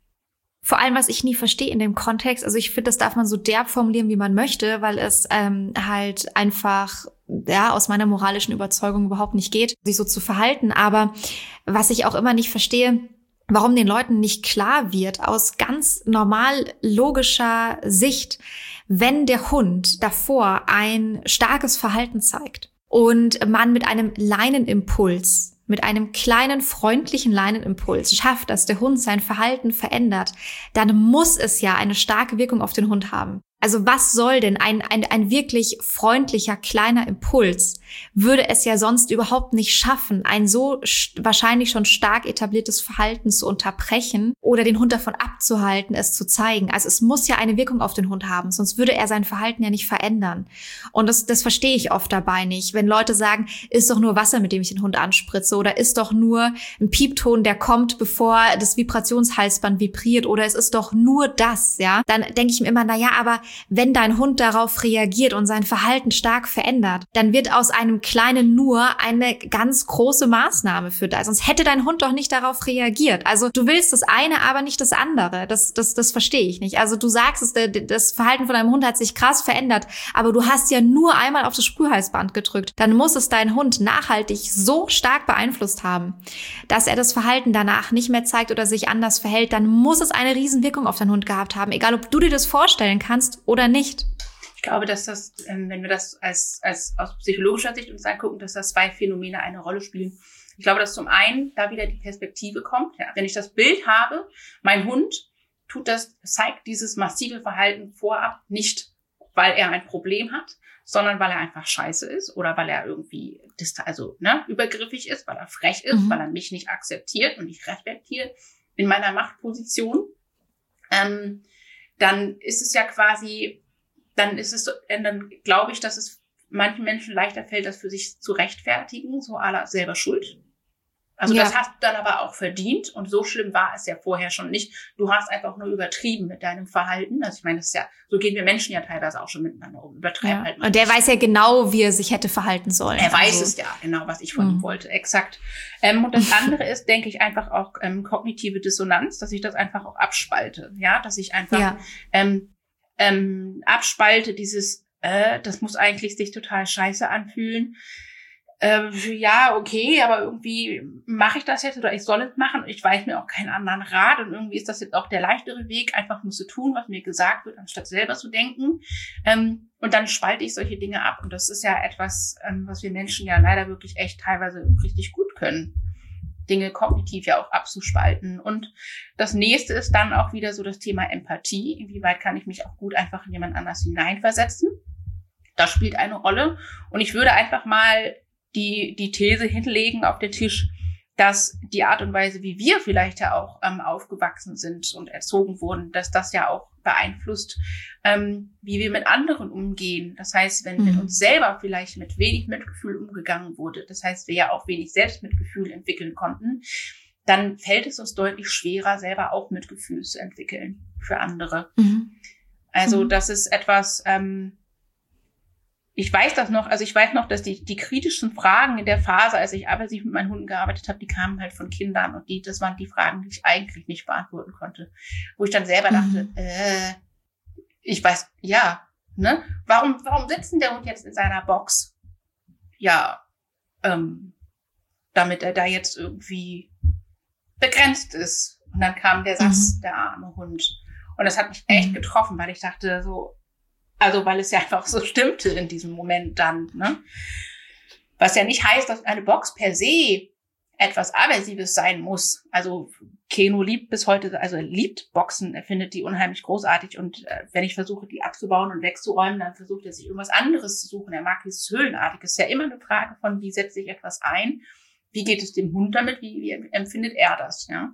Vor allem, was ich nie verstehe in dem Kontext, also ich finde, das darf man so derb formulieren, wie man möchte, weil es ähm, halt einfach, ja, aus meiner moralischen Überzeugung überhaupt nicht geht, sich so zu verhalten. Aber was ich auch immer nicht verstehe, warum den Leuten nicht klar wird, aus ganz normal logischer Sicht, wenn der Hund davor ein starkes Verhalten zeigt und man mit einem Leinenimpuls, mit einem kleinen, freundlichen Leinenimpuls schafft, dass der Hund sein Verhalten verändert, dann muss es ja eine starke Wirkung auf den Hund haben. Also was soll denn ein, ein, ein wirklich freundlicher, kleiner Impuls, würde es ja sonst überhaupt nicht schaffen, ein so wahrscheinlich schon stark etabliertes Verhalten zu unterbrechen oder den Hund davon abzuhalten, es zu zeigen. Also es muss ja eine Wirkung auf den Hund haben, sonst würde er sein Verhalten ja nicht verändern. Und das, das verstehe ich oft dabei nicht, wenn Leute sagen, ist doch nur Wasser, mit dem ich den Hund anspritze, oder ist doch nur ein Piepton, der kommt, bevor das Vibrationshalsband vibriert, oder es ist doch nur das, ja. Dann denke ich mir immer, na ja, aber wenn dein Hund darauf reagiert und sein Verhalten stark verändert, dann wird aus einem kleinen Nur eine ganz große Maßnahme für das. Sonst hätte dein Hund doch nicht darauf reagiert. Also du willst das eine, aber nicht das andere. Das, das, das verstehe ich nicht. Also du sagst, es, das Verhalten von deinem Hund hat sich krass verändert, aber du hast ja nur einmal auf das Sprühhalsband gedrückt. Dann muss es deinen Hund nachhaltig so stark beeinflusst haben, dass er das Verhalten danach nicht mehr zeigt oder sich anders verhält. Dann muss es eine Riesenwirkung auf deinen Hund gehabt haben, egal ob du dir das vorstellen kannst oder nicht. Ich glaube, dass das, wenn wir das als, als aus psychologischer Sicht uns angucken, dass das zwei Phänomene eine Rolle spielen. Ich glaube, dass zum einen da wieder die Perspektive kommt. Ja, wenn ich das Bild habe, mein Hund tut das, zeigt dieses massive Verhalten vorab nicht, weil er ein Problem hat, sondern weil er einfach scheiße ist oder weil er irgendwie also ne, übergriffig ist, weil er frech ist, mhm. weil er mich nicht akzeptiert und nicht respektiert in meiner Machtposition, ähm, dann ist es ja quasi, dann ist es so, dann glaube ich, dass es manchen Menschen leichter fällt, das für sich zu rechtfertigen, so à la selber schuld. Also ja. Das hast du dann aber auch verdient und so schlimm war es ja vorher schon nicht. Du hast einfach nur übertrieben mit deinem Verhalten. Also ich meine, das ist ja, so gehen wir Menschen ja teilweise auch schon miteinander um. Übertreiben ja. halt Und der weiß ja genau, wie er sich hätte verhalten sollen. Er weiß also. es ja genau, was ich von mhm. ihm wollte, exakt. Ähm, und das andere ist, denke ich, einfach auch ähm, kognitive Dissonanz, dass ich das einfach auch abspalte. Ja, dass ich einfach ja. ähm, ähm, abspalte dieses, äh, das muss eigentlich sich total scheiße anfühlen. Äh, ja, okay, aber irgendwie mache ich das jetzt oder ich soll es machen und ich weiß mir auch keinen anderen Rat und irgendwie ist das jetzt auch der leichtere Weg, einfach nur zu tun, was mir gesagt wird, anstatt selber zu denken. Ähm, und dann spalte ich solche Dinge ab und das ist ja etwas, ähm, was wir Menschen ja leider wirklich echt teilweise richtig gut können, Dinge kognitiv ja auch abzuspalten. Und das nächste ist dann auch wieder so das Thema Empathie. Inwieweit kann ich mich auch gut einfach in jemand anders hineinversetzen? Das spielt eine Rolle und ich würde einfach mal die die These hinlegen auf den Tisch, dass die Art und Weise, wie wir vielleicht ja auch ähm, aufgewachsen sind und erzogen wurden, dass das ja auch beeinflusst, ähm, wie wir mit anderen umgehen. Das heißt, wenn mhm. mit uns selber vielleicht mit wenig Mitgefühl umgegangen wurde, das heißt, wir ja auch wenig Selbstmitgefühl entwickeln konnten, dann fällt es uns deutlich schwerer, selber auch Mitgefühl zu entwickeln für andere. Mhm. Also mhm. das ist etwas, ähm, ich weiß das noch, also ich weiß noch, dass die die kritischen Fragen in der Phase, als ich arbeitsmäßig mit meinen Hunden gearbeitet habe, die kamen halt von Kindern und die, das waren die Fragen, die ich eigentlich nicht beantworten konnte. Wo ich dann selber dachte, mhm. äh, ich weiß, ja, ne? Warum, warum sitzt denn der Hund jetzt in seiner Box? Ja, ähm, damit er da jetzt irgendwie begrenzt ist. Und dann kam der Satz, mhm. der arme Hund. Und das hat mich echt getroffen, weil ich dachte so, also weil es ja einfach so stimmte in diesem Moment dann, ne? Was ja nicht heißt, dass eine Box per se etwas Aversives sein muss. Also Keno liebt bis heute, also er liebt Boxen, er findet die unheimlich großartig und äh, wenn ich versuche, die abzubauen und wegzuräumen, dann versucht er sich irgendwas anderes zu suchen. Er mag dieses Höhlenartige. Es ist ja immer eine Frage von, wie setze ich etwas ein? Wie geht es dem Hund damit? Wie, wie empfindet er das, ja?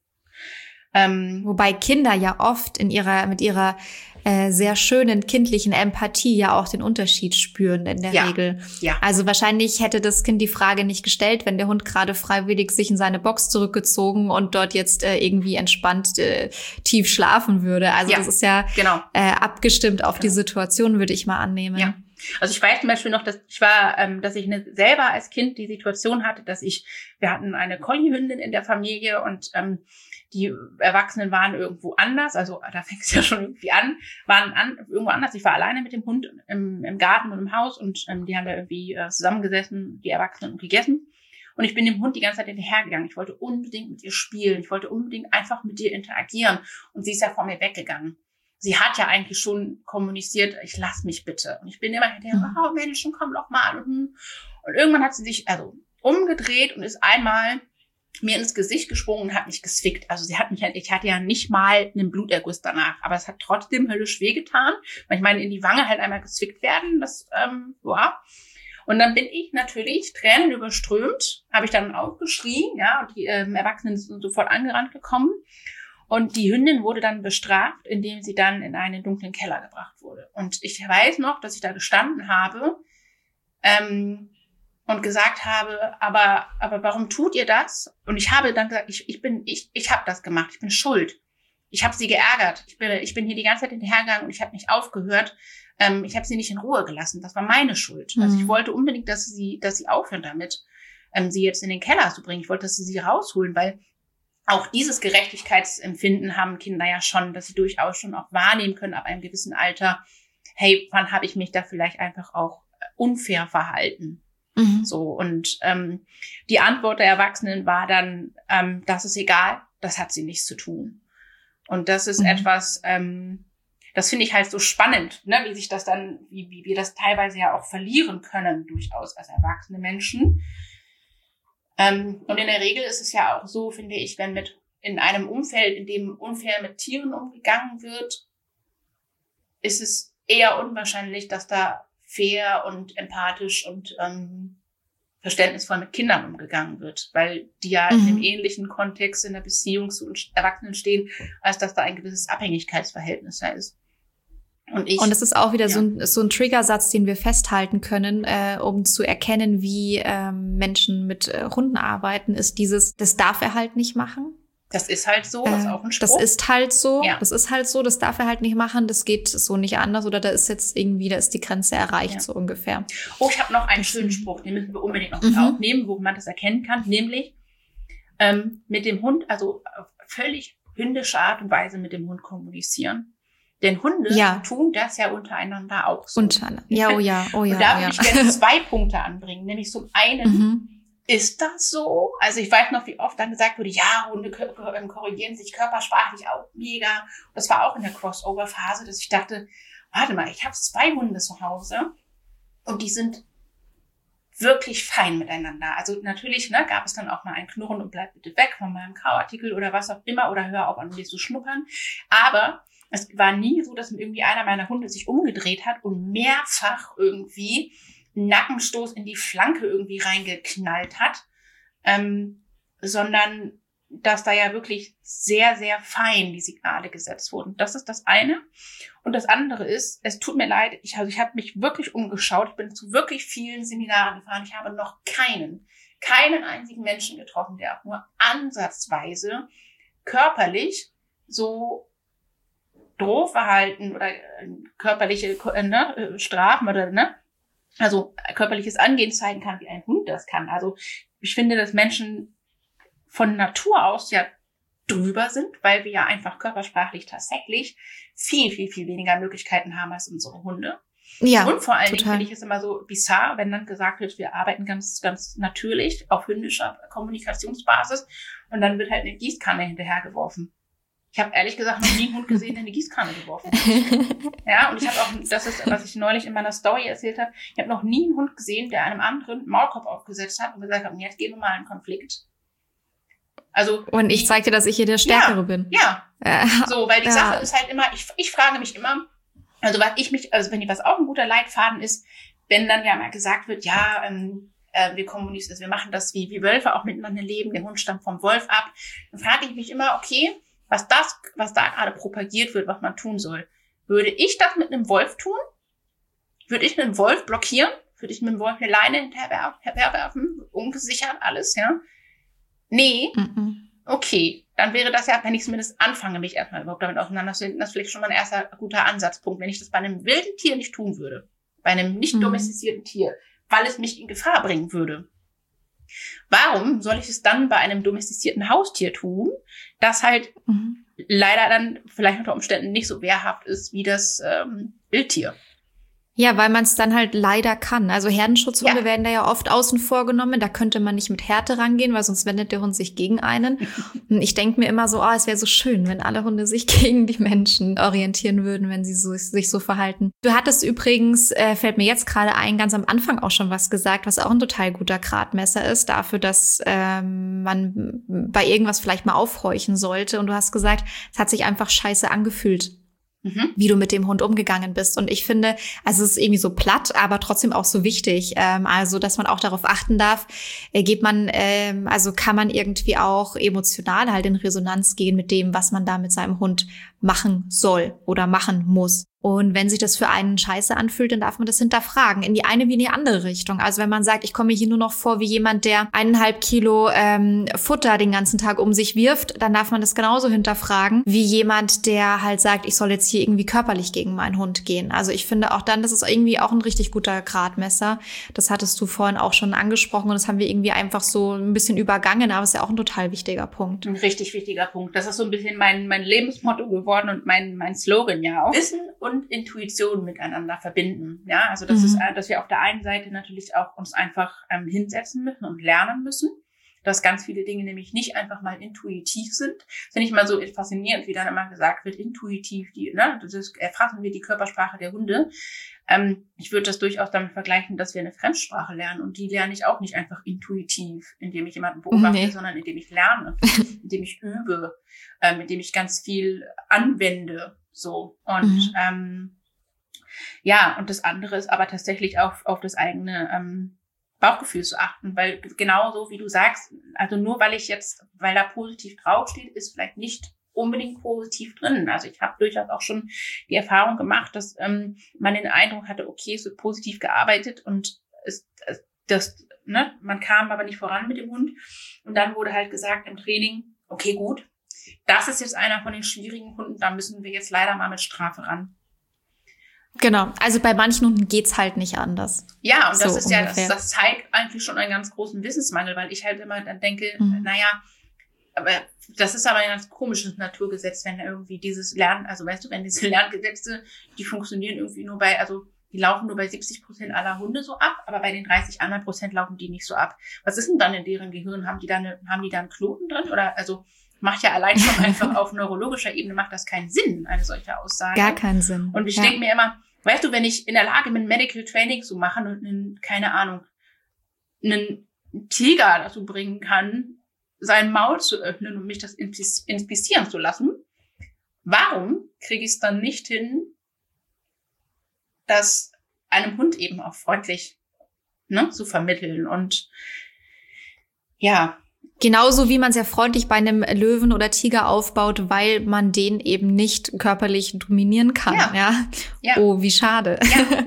Ähm, Wobei Kinder ja oft in ihrer, mit ihrer äh, sehr schönen kindlichen Empathie ja auch den Unterschied spüren in der ja, Regel. Ja. Also wahrscheinlich hätte das Kind die Frage nicht gestellt, wenn der Hund gerade freiwillig sich in seine Box zurückgezogen und dort jetzt äh, irgendwie entspannt äh, tief schlafen würde. Also ja, das ist ja genau. äh, abgestimmt auf genau. die Situation, würde ich mal annehmen. Ja. Also ich weiß zum Beispiel noch, dass ich war, ähm, dass ich eine, selber als Kind die Situation hatte, dass ich, wir hatten eine Collie-Hündin in der Familie und ähm, die Erwachsenen waren irgendwo anders, also da fängt es ja schon irgendwie an, waren an, irgendwo anders. Ich war alleine mit dem Hund im, im Garten und im Haus und ähm, die haben da irgendwie äh, zusammengesessen, die Erwachsenen, und gegessen. Und ich bin dem Hund die ganze Zeit hinterhergegangen. Ich wollte unbedingt mit ihr spielen. Ich wollte unbedingt einfach mit ihr interagieren. Und sie ist ja vor mir weggegangen. Sie hat ja eigentlich schon kommuniziert, ich lass mich bitte. Und ich bin immer hinterher, mhm. oh Menschen, komm doch mal. Und irgendwann hat sie sich also umgedreht und ist einmal mir ins Gesicht gesprungen und hat mich geswickt. Also sie hat mich, ich hatte ja nicht mal einen Bluterguss danach, aber es hat trotzdem höllisch wehgetan. Weil ich meine, in die Wange halt einmal gezwickt werden, das, ähm, ja. Und dann bin ich natürlich Tränen überströmt, habe ich dann aufgeschrien, ja, und die ähm, Erwachsenen sind sofort angerannt gekommen. Und die Hündin wurde dann bestraft, indem sie dann in einen dunklen Keller gebracht wurde. Und ich weiß noch, dass ich da gestanden habe, ähm, und gesagt habe, aber aber warum tut ihr das? Und ich habe dann gesagt, ich ich bin ich ich habe das gemacht, ich bin schuld. Ich habe sie geärgert. Ich bin, ich bin hier die ganze Zeit hinterhergegangen und ich habe nicht aufgehört. Ähm, ich habe sie nicht in Ruhe gelassen. Das war meine Schuld. Mhm. Also ich wollte unbedingt, dass sie, dass sie aufhören damit, ähm, sie jetzt in den Keller zu bringen. Ich wollte, dass sie sie rausholen, weil auch dieses Gerechtigkeitsempfinden haben Kinder ja schon, dass sie durchaus schon auch wahrnehmen können ab einem gewissen Alter. Hey, wann habe ich mich da vielleicht einfach auch unfair verhalten? Mhm. So, und ähm, die Antwort der Erwachsenen war dann, ähm, das ist egal, das hat sie nichts zu tun. Und das ist mhm. etwas, ähm, das finde ich halt so spannend, ne, wie sich das dann, wie, wie wir das teilweise ja auch verlieren können, durchaus als erwachsene Menschen. Ähm, und in der Regel ist es ja auch so, finde ich, wenn mit in einem Umfeld, in dem unfair mit Tieren umgegangen wird, ist es eher unwahrscheinlich, dass da fair und empathisch und ähm, verständnisvoll mit Kindern umgegangen wird, weil die ja mhm. in einem ähnlichen Kontext in der Beziehung zu Erwachsenen stehen, als dass da ein gewisses Abhängigkeitsverhältnis da ist. Und ich, und das ist auch wieder ja. so ein, so ein Triggersatz, den wir festhalten können, äh, um zu erkennen, wie ähm, Menschen mit äh, Hunden arbeiten, ist dieses, das darf er halt nicht machen. Das ist halt so, das ist auch ein Spruch. Das ist halt so, ja. das ist halt so, das darf er halt nicht machen, das geht so nicht anders oder da ist jetzt irgendwie, da ist die Grenze erreicht, ja. so ungefähr. Oh, ich habe noch einen schönen Spruch, den müssen wir unbedingt noch mit mhm. aufnehmen, wo man das erkennen kann, nämlich ähm, mit dem Hund, also auf völlig hündische Art und Weise mit dem Hund kommunizieren. Denn Hunde ja. tun das ja untereinander auch so. Untereinander, ja, oh ja, oh ja. Und da oh würde ja. ich gerne zwei Punkte anbringen, nämlich zum einen, mhm. ist das so? Also ich weiß noch, wie oft dann gesagt wurde, ja, Hunde korrigieren sich körpersprachlich auch mega. Das war auch in der Crossover-Phase, dass ich dachte, warte mal, ich habe zwei Hunde zu Hause und die sind wirklich fein miteinander. Also natürlich ne, gab es dann auch mal ein Knurren und bleib bitte weg von meinem Kauartikel oder was auch immer oder hör auf an mir zu schnuppern. Aber es war nie so, dass irgendwie einer meiner Hunde sich umgedreht hat und mehrfach irgendwie einen Nackenstoß in die Flanke irgendwie reingeknallt hat, ähm, sondern dass da ja wirklich sehr, sehr fein die Signale gesetzt wurden. Das ist das eine. Und das andere ist, es tut mir leid, ich, also ich habe mich wirklich umgeschaut, ich bin zu wirklich vielen Seminaren gefahren, ich habe noch keinen, keinen einzigen Menschen getroffen, der auch nur ansatzweise körperlich so Drohverhalten oder äh, körperliche äh, ne, Strafen oder ne, also körperliches Angehen zeigen kann, wie ein Hund das kann. Also ich finde, dass Menschen von Natur aus ja drüber sind, weil wir ja einfach körpersprachlich tatsächlich viel, viel, viel weniger Möglichkeiten haben als unsere Hunde. Ja, und vor allen total. Dingen finde ich es immer so bizarr, wenn dann gesagt wird, wir arbeiten ganz, ganz natürlich auf hündischer Kommunikationsbasis und dann wird halt eine Gießkanne hinterhergeworfen. Ich habe ehrlich gesagt noch nie einen Hund gesehen, der eine Gießkanne geworfen hat. Ja, und ich habe auch, das ist, was ich neulich in meiner Story erzählt habe, ich habe noch nie einen Hund gesehen, der einem anderen Maulkorb aufgesetzt hat und gesagt hat, jetzt gehen wir mal in einen Konflikt. Also und ich zeig dir, dass ich hier der Stärkere ja, bin. Ja, äh, so, weil die ja. Sache ist halt immer, ich, ich frage mich immer, also was ich mich, also wenn was auch ein guter Leitfaden ist, wenn dann ja mal gesagt wird, ja, ähm, äh, wir kommunizieren, also wir machen das wie, wie Wölfe auch miteinander leben, der Hund stammt vom Wolf ab, dann frage ich mich immer, okay, was das, was da gerade propagiert wird, was man tun soll. Würde ich das mit einem Wolf tun? Würde ich mit einem Wolf blockieren? Würde ich mit einem Wolf eine Leine hinterherwerfen? Ungesichert alles, ja? Nee. Mm-mm. Okay. Dann wäre das ja, wenn ich zumindest anfange, mich erstmal überhaupt damit auseinanderzusetzen, das ist vielleicht schon mal ein erster guter Ansatzpunkt, wenn ich das bei einem wilden Tier nicht tun würde. Bei einem nicht domestizierten mm. Tier. Weil es mich in Gefahr bringen würde. Warum soll ich es dann bei einem domestizierten Haustier tun, das halt mhm. leider dann vielleicht unter Umständen nicht so wehrhaft ist wie das ähm, Wildtier? Ja, weil man es dann halt leider kann. Also Herdenschutzhunde ja. werden da ja oft außen vor genommen. Da könnte man nicht mit Härte rangehen, weil sonst wendet der Hund sich gegen einen. Und ich denke mir immer so, oh, es wäre so schön, wenn alle Hunde sich gegen die Menschen orientieren würden, wenn sie so, sich so verhalten. Du hattest übrigens, äh, fällt mir jetzt gerade ein, ganz am Anfang auch schon was gesagt, was auch ein total guter Gradmesser ist dafür, dass ähm, man bei irgendwas vielleicht mal aufhorchen sollte. Und du hast gesagt, es hat sich einfach scheiße angefühlt. Mhm. Wie du mit dem Hund umgegangen bist. Und ich finde, also es ist irgendwie so platt, aber trotzdem auch so wichtig. Ähm, also, dass man auch darauf achten darf, äh, geht man, ähm, also kann man irgendwie auch emotional halt in Resonanz gehen mit dem, was man da mit seinem Hund machen soll oder machen muss. Und wenn sich das für einen scheiße anfühlt, dann darf man das hinterfragen, in die eine wie in die andere Richtung. Also wenn man sagt, ich komme mir hier nur noch vor wie jemand, der eineinhalb Kilo ähm, Futter den ganzen Tag um sich wirft, dann darf man das genauso hinterfragen, wie jemand, der halt sagt, ich soll jetzt hier irgendwie körperlich gegen meinen Hund gehen. Also ich finde auch dann, das ist irgendwie auch ein richtig guter Gradmesser. Das hattest du vorhin auch schon angesprochen und das haben wir irgendwie einfach so ein bisschen übergangen, aber es ist ja auch ein total wichtiger Punkt. Ein richtig wichtiger Punkt. Das ist so ein bisschen mein, mein Lebensmotto geworden und mein, mein Slogan ja auch. Wissen und Intuition miteinander verbinden. Ja, also das mhm. ist, dass wir auf der einen Seite natürlich auch uns einfach ähm, hinsetzen müssen und lernen müssen, dass ganz viele Dinge nämlich nicht einfach mal intuitiv sind. Das finde ich mal so faszinierend, wie dann immer gesagt wird, intuitiv, die, ne, das ist, erfassen wir die Körpersprache der Hunde. Ähm, ich würde das durchaus damit vergleichen, dass wir eine Fremdsprache lernen und die lerne ich auch nicht einfach intuitiv, indem ich jemanden beobachte, nee. sondern indem ich lerne, indem ich übe, ähm, indem ich ganz viel anwende. So, und mhm. ähm, ja, und das andere ist aber tatsächlich auf, auf das eigene ähm, Bauchgefühl zu achten, weil genauso wie du sagst, also nur weil ich jetzt, weil da positiv draufsteht, ist vielleicht nicht unbedingt positiv drin. Also ich habe durchaus auch schon die Erfahrung gemacht, dass ähm, man den Eindruck hatte, okay, es wird positiv gearbeitet und es, es, das, ne, man kam aber nicht voran mit dem Hund. Und dann wurde halt gesagt im Training, okay, gut, das ist jetzt einer von den schwierigen Hunden, da müssen wir jetzt leider mal mit Strafe ran. Genau, also bei manchen Hunden geht's halt nicht anders. Ja, und das so ist ungefähr. ja, das, das zeigt eigentlich schon einen ganz großen Wissensmangel, weil ich halt immer dann denke, mhm. naja, aber das ist aber ein ganz komisches Naturgesetz, wenn irgendwie dieses Lernen, also weißt du, wenn diese Lerngesetze, die funktionieren irgendwie nur bei, also die laufen nur bei siebzig Prozent aller Hunde so ab, aber bei den dreißig anderen Prozent laufen die nicht so ab. Was ist denn dann in deren Gehirn? Haben die da eine, haben die da einen Knoten drin? Oder, also, macht ja allein schon einfach auf neurologischer Ebene macht das keinen Sinn, eine solche Aussage. Gar keinen Sinn. Und ich ja. denke mir immer, weißt du, wenn ich in der Lage bin, Medical Training zu machen und einen, keine Ahnung, einen Tiger dazu bringen kann, sein Maul zu öffnen und mich das inspizieren zu lassen, warum kriege ich es dann nicht hin, das einem Hund eben auch freundlich, ne, zu vermitteln? Und ja, genauso wie man es ja freundlich bei einem Löwen oder Tiger aufbaut, weil man den eben nicht körperlich dominieren kann. Ja. ja? ja. Oh, wie schade. Ja.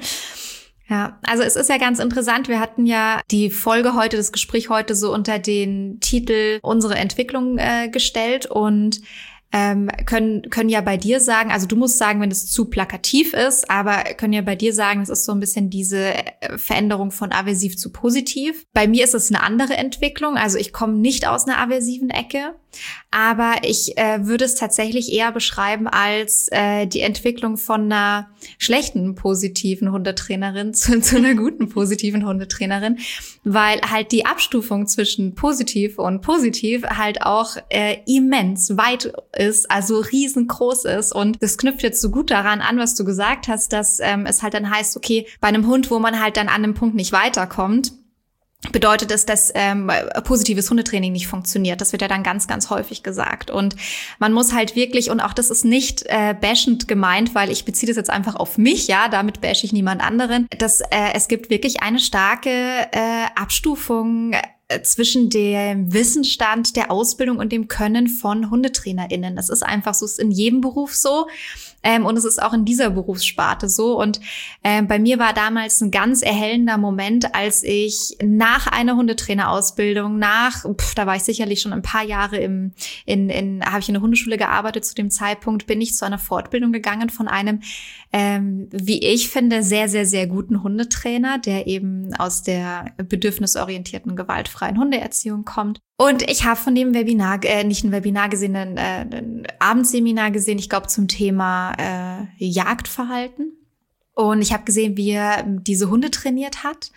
Ja, also es ist ja ganz interessant. Wir hatten ja die Folge heute, das Gespräch heute so unter den Titel Unsere Entwicklung äh, gestellt und ähm, können können ja bei dir sagen, also du musst sagen, wenn es zu plakativ ist, aber können ja bei dir sagen, es ist so ein bisschen diese Veränderung von aversiv zu positiv. Bei mir ist es eine andere Entwicklung, also ich komme nicht aus einer aversiven Ecke, aber ich äh, würde es tatsächlich eher beschreiben als äh, die Entwicklung von einer schlechten positiven Hundetrainerin zu, zu einer guten positiven Hundetrainerin, weil halt die Abstufung zwischen positiv und positiv halt auch äh, immens weit ist, also riesengroß ist. Und das knüpft jetzt so gut daran an, was du gesagt hast, dass ähm, es halt dann heißt, okay, bei einem Hund, wo man halt dann an einem Punkt nicht weiterkommt, bedeutet es, dass ähm, positives Hundetraining nicht funktioniert. Das wird ja dann ganz, ganz häufig gesagt. Und man muss halt wirklich, und auch das ist nicht äh, bashend gemeint, weil ich beziehe das jetzt einfach auf mich, ja, damit bashe ich niemand anderen, dass äh, es gibt wirklich eine starke äh, Abstufung äh, zwischen dem Wissensstand, der Ausbildung und dem Können von HundetrainerInnen. Das ist einfach so, ist in jedem Beruf so. Ähm, und es ist auch in dieser Berufssparte so. Und ähm, bei mir war damals ein ganz erhellender Moment, als ich nach einer Hundetrainerausbildung, nach, pf, da war ich sicherlich schon ein paar Jahre im, in, in, habe ich in der Hundeschule gearbeitet zu dem Zeitpunkt, bin ich zu einer Fortbildung gegangen von einem, ähm, wie ich finde, sehr, sehr, sehr guten Hundetrainer, der eben aus der bedürfnisorientierten, gewaltfreien Hundeerziehung kommt. Und ich habe von dem Webinar, äh, nicht ein Webinar gesehen, ein, äh, ein Abendseminar gesehen, ich glaube zum Thema äh, Jagdverhalten. Und ich habe gesehen, wie er diese Hunde trainiert hat.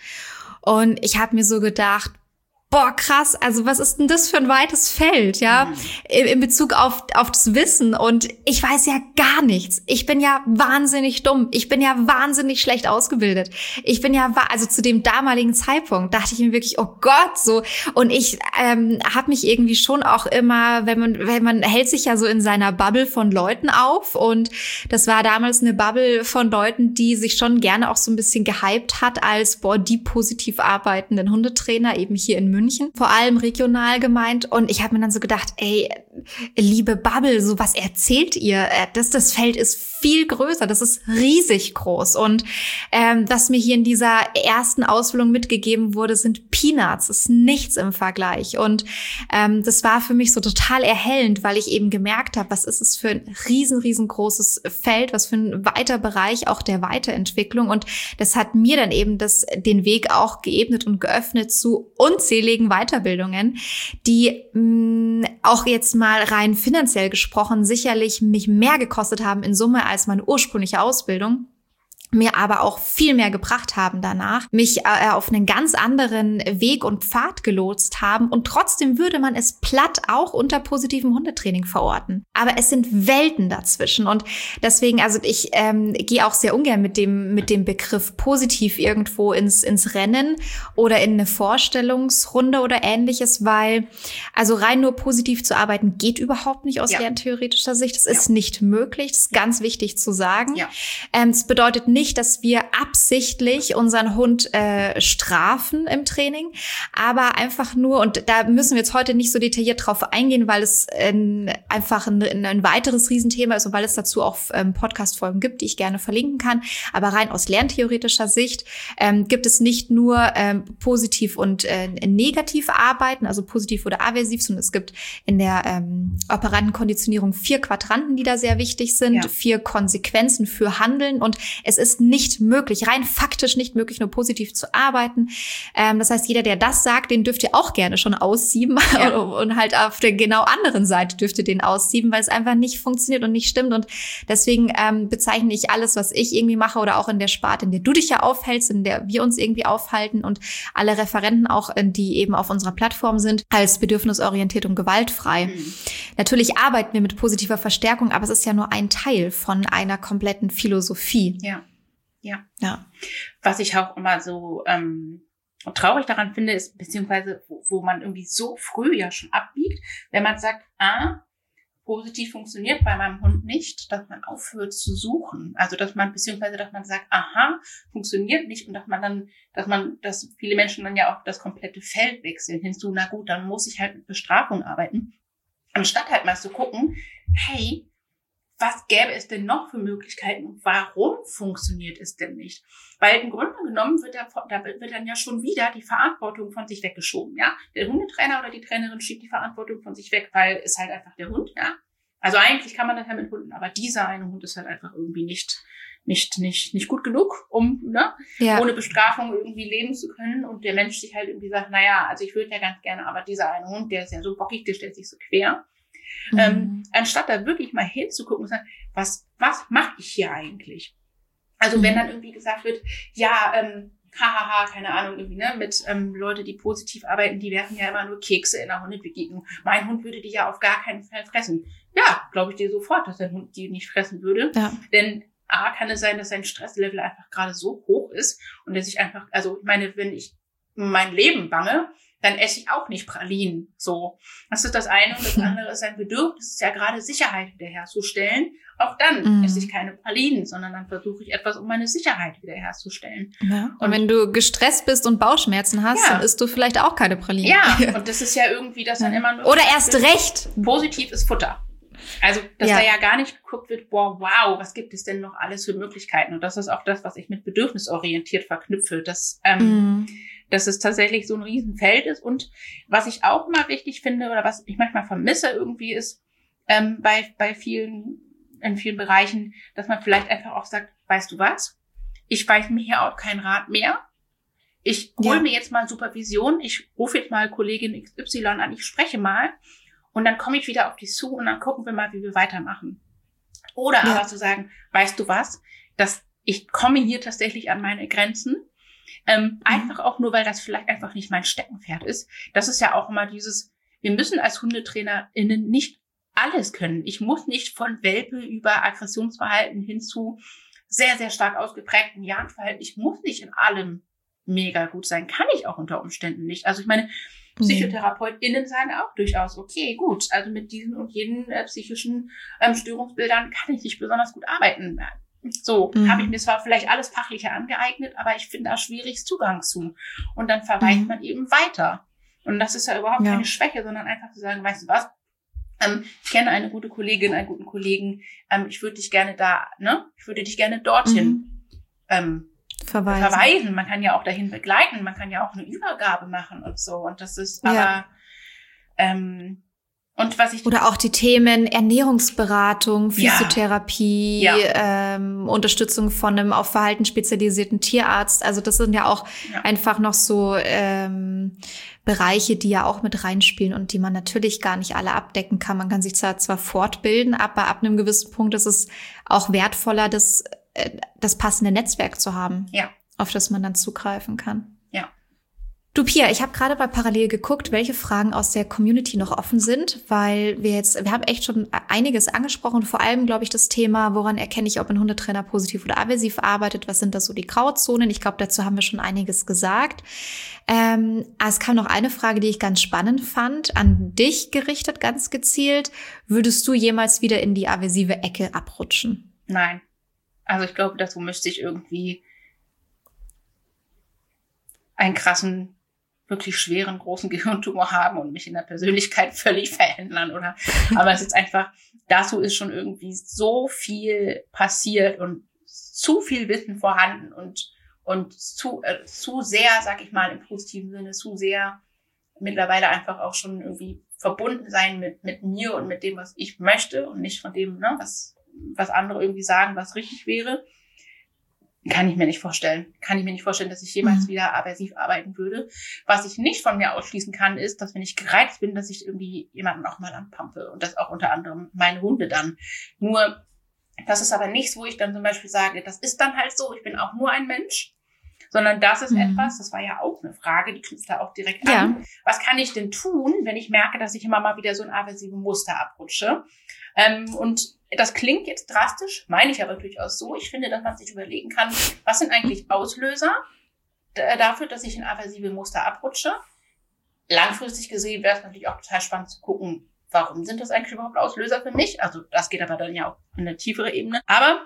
Und ich habe mir so gedacht, boah, krass, also was ist denn das für ein weites Feld, ja, mhm. in, in Bezug auf auf das Wissen. Und ich weiß ja gar nichts. Ich bin ja wahnsinnig dumm. Ich bin ja wahnsinnig schlecht ausgebildet. Ich bin ja, also zu dem damaligen Zeitpunkt dachte ich mir wirklich, oh Gott, so. Und ich ähm, habe mich irgendwie schon auch immer, wenn man, wenn man hält sich ja so in seiner Bubble von Leuten auf. Und das war damals eine Bubble von Leuten, die sich schon gerne auch so ein bisschen gehypt hat als, boah, die positiv arbeitenden Hundetrainer, eben hier in München. München, vor allem regional gemeint. Und ich habe mir dann so gedacht, ey, liebe Bubble, so was erzählt ihr? Das, das Feld ist viel größer, das ist riesig groß. Und ähm, was mir hier in dieser ersten Ausbildung mitgegeben wurde, sind Peanuts, ist nichts im Vergleich. Und ähm, das war für mich so total erhellend, weil ich eben gemerkt habe, was ist es für ein riesen, riesengroßes Feld, was für ein weiter Bereich auch der Weiterentwicklung. Und das hat mir dann eben das, den Weg auch geebnet und geöffnet zu unzähligen Weiterbildungen, die mh, auch jetzt mal rein finanziell gesprochen sicherlich mich mehr gekostet haben in Summe als meine ursprüngliche Ausbildung, mir aber auch viel mehr gebracht haben danach, mich äh, auf einen ganz anderen Weg und Pfad gelotst haben, und trotzdem würde man es platt auch unter positivem Hundetraining verorten. Aber es sind Welten dazwischen, und deswegen, also ich ähm, gehe auch sehr ungern mit dem mit dem Begriff positiv irgendwo ins ins Rennen oder in eine Vorstellungsrunde oder Ähnliches, weil also rein nur positiv zu arbeiten geht überhaupt nicht aus ja. lerntheoretischer Sicht. Das ja. ist nicht möglich. Das ist ganz wichtig zu sagen. Ja. Ähm, es bedeutet nicht, Nicht, dass wir absichtlich unseren Hund äh, strafen im Training, aber einfach nur, und da müssen wir jetzt heute nicht so detailliert drauf eingehen, weil es äh, einfach ein, ein weiteres Riesenthema ist und weil es dazu auch ähm, Podcast-Folgen gibt, die ich gerne verlinken kann. Aber rein aus lerntheoretischer Sicht ähm, gibt es nicht nur ähm, positiv und äh, negativ arbeiten, also positiv oder aversiv, sondern es gibt in der ähm, operanten Konditionierung vier Quadranten, die da sehr wichtig sind, ja. vier Konsequenzen für Handeln, und es ist nicht möglich, rein faktisch nicht möglich, nur positiv zu arbeiten. Ähm, das heißt, jeder, der das sagt, den dürft ihr auch gerne schon aussieben ja. und halt auf der genau anderen Seite dürft ihr den aussieben, weil es einfach nicht funktioniert und nicht stimmt. Und deswegen ähm, bezeichne ich alles, was ich irgendwie mache oder auch in der Sparte, in der du dich ja aufhältst, in der wir uns irgendwie aufhalten, und alle Referenten auch, die eben auf unserer Plattform sind, als bedürfnisorientiert und gewaltfrei. Mhm. Natürlich arbeiten wir mit positiver Verstärkung, aber es ist ja nur ein Teil von einer kompletten Philosophie. Ja. Ja. ja. Was ich auch immer so ähm, traurig daran finde, ist, beziehungsweise wo, wo man irgendwie so früh ja schon abbiegt, wenn man sagt, ah, positiv funktioniert bei meinem Hund nicht, dass man aufhört zu suchen. Also dass man, beziehungsweise dass man sagt, aha, funktioniert nicht, und dass man dann, dass man, dass viele Menschen dann ja auch das komplette Feld wechseln hinzu, na gut, dann muss ich halt mit Bestrafung arbeiten. Anstatt halt mal zu gucken, hey, was gäbe es denn noch für Möglichkeiten und warum funktioniert es denn nicht? Weil im Grunde genommen wird da, da wird dann ja schon wieder die Verantwortung von sich weggeschoben, ja? Der Hundetrainer oder die Trainerin schiebt die Verantwortung von sich weg, weil es halt einfach der Hund, ja? Also eigentlich kann man das ja mit Hunden, aber dieser eine Hund ist halt einfach irgendwie nicht, nicht, nicht, nicht gut genug, um, ne? Ja. Ohne Bestrafung irgendwie leben zu können, und der Mensch sich halt irgendwie sagt, naja, also ich würde ja ganz gerne, aber dieser eine Hund, der ist ja so bockig, der stellt sich so quer. Mhm. Ähm, anstatt da wirklich mal hinzugucken und sagen, was, was mache ich hier eigentlich? Also mhm. wenn dann irgendwie gesagt wird, ja, ähm, hahaha, keine Ahnung, irgendwie, ne, mit ähm, Leute, die positiv arbeiten, die werfen ja immer nur Kekse in der Hundebegegnung. Mein Hund würde die ja auf gar keinen Fall fressen. Ja, glaube ich dir sofort, dass der Hund die nicht fressen würde. Ja. Denn A, kann es sein, dass sein Stresslevel einfach gerade so hoch ist und der sich einfach, also ich meine, wenn ich mein Leben bange, dann esse ich auch nicht Pralinen. So, das ist das eine. Und das andere ist ein Bedürfnis, ist ja gerade Sicherheit wiederherzustellen. Auch dann mm. esse ich keine Pralinen, sondern dann versuche ich etwas, um meine Sicherheit wiederherzustellen. Ja. Und, und wenn du gestresst bist und Bauchschmerzen hast, ja. dann isst du vielleicht auch keine Pralinen. Ja, und das ist ja irgendwie, dass dann immer nur... Oder erst recht. Positiv ist Futter. Also, dass ja. da ja gar nicht geguckt wird, boah, wow, was gibt es denn noch alles für Möglichkeiten? Und das ist auch das, was ich mit bedürfnisorientiert verknüpfe, dass, ähm, mm. dass es tatsächlich so ein Riesenfeld ist. Und was ich auch immer wichtig finde oder was ich manchmal vermisse irgendwie ist, ähm, bei, bei vielen, in vielen Bereichen, dass man vielleicht einfach auch sagt, weißt du was? Ich weiß mir hier auch keinen Rat mehr. Ich hole ja. mir jetzt mal Supervision. Ich rufe jetzt mal Kollegin X Y an. Ich spreche mal. Und dann komme ich wieder auf dich zu und dann gucken wir mal, wie wir weitermachen. Oder ja. aber zu sagen, weißt du was, dass ich komme hier tatsächlich an meine Grenzen. Ähm, mhm. Einfach auch nur, weil das vielleicht einfach nicht mein Steckenpferd ist. Das ist ja auch immer dieses, wir müssen als HundetrainerInnen nicht alles können. Ich muss nicht von Welpe über Aggressionsverhalten hin zu sehr, sehr stark ausgeprägten Jagdverhalten. Ich muss nicht in allem mega gut sein. Kann ich auch unter Umständen nicht. Also ich meine, PsychotherapeutInnen sagen auch durchaus, okay, gut, also mit diesen und jenen äh, psychischen ähm, Störungsbildern kann ich nicht besonders gut arbeiten. So, mhm. habe ich mir zwar vielleicht alles Fachliche angeeignet, aber ich finde da schwierig Zugang zu. Und dann verweist mhm. man eben weiter. Und das ist ja überhaupt ja. keine Schwäche, sondern einfach zu sagen, weißt du was, ähm, ich kenne eine gute Kollegin, einen guten Kollegen, ähm, ich würde dich gerne da, ne, ich würde dich gerne dorthin Mhm. ähm, Verweisen. verweisen. Man kann ja auch dahin begleiten, man kann ja auch eine Übergabe machen und so. Und das ist Ja. aber, ähm, und was ich... Oder auch die Themen Ernährungsberatung, Physiotherapie, Ja. Ähm, Unterstützung von einem auf Verhalten spezialisierten Tierarzt. Also das sind ja auch Ja. einfach noch so ähm, Bereiche, die ja auch mit reinspielen und die man natürlich gar nicht alle abdecken kann. Man kann sich zwar, zwar fortbilden, aber ab einem gewissen Punkt ist es auch wertvoller, das, äh, das passende Netzwerk zu haben, Ja. auf das man dann zugreifen kann. Ja. Du Pia, ich habe gerade mal parallel geguckt, welche Fragen aus der Community noch offen sind, weil wir jetzt, wir haben echt schon einiges angesprochen, vor allem, glaube ich, das Thema, woran erkenne ich, ob ein Hundetrainer positiv oder aversiv arbeitet, was sind da so die Grauzonen? Ich glaube, dazu haben wir schon einiges gesagt. Ähm, es kam noch eine Frage, die ich ganz spannend fand, an dich gerichtet, ganz gezielt. Würdest du jemals wieder in die aversive Ecke abrutschen? Nein. Also ich glaube, dazu müsste ich irgendwie einen krassen, wirklich schweren, großen Gehirntumor haben und mich in der Persönlichkeit völlig verändern, oder? Aber es ist einfach, dazu ist schon irgendwie so viel passiert und zu viel Wissen vorhanden und, und zu, äh, zu sehr, sag ich mal, im positiven Sinne, zu sehr mittlerweile einfach auch schon irgendwie verbunden sein mit, mit mir und mit dem, was ich möchte und nicht von dem, ne, was, was andere irgendwie sagen, was richtig wäre. Kann ich mir nicht vorstellen. Kann ich mir nicht vorstellen, dass ich jemals Mhm. wieder aversiv arbeiten würde. Was ich nicht von mir ausschließen kann, ist, dass wenn ich gereizt bin, dass ich irgendwie jemanden auch mal anpumpe. Und das auch unter anderem meine Hunde dann. Nur, das ist aber nichts, wo ich dann zum Beispiel sage, das ist dann halt so, ich bin auch nur ein Mensch. Sondern das ist Mhm. etwas, das war ja auch eine Frage, die knüpft da auch direkt Ja. an. Was kann ich denn tun, wenn ich merke, dass ich immer mal wieder so ein aversives Muster abrutsche? Ähm, und das klingt jetzt drastisch, meine ich aber durchaus so. Ich finde, dass man sich überlegen kann, was sind eigentlich Auslöser d- dafür, dass ich in aversive Muster abrutsche? Langfristig gesehen wäre es natürlich auch total spannend zu gucken, warum sind das eigentlich überhaupt Auslöser für mich? Also das geht aber dann ja auch in eine tiefere Ebene. Aber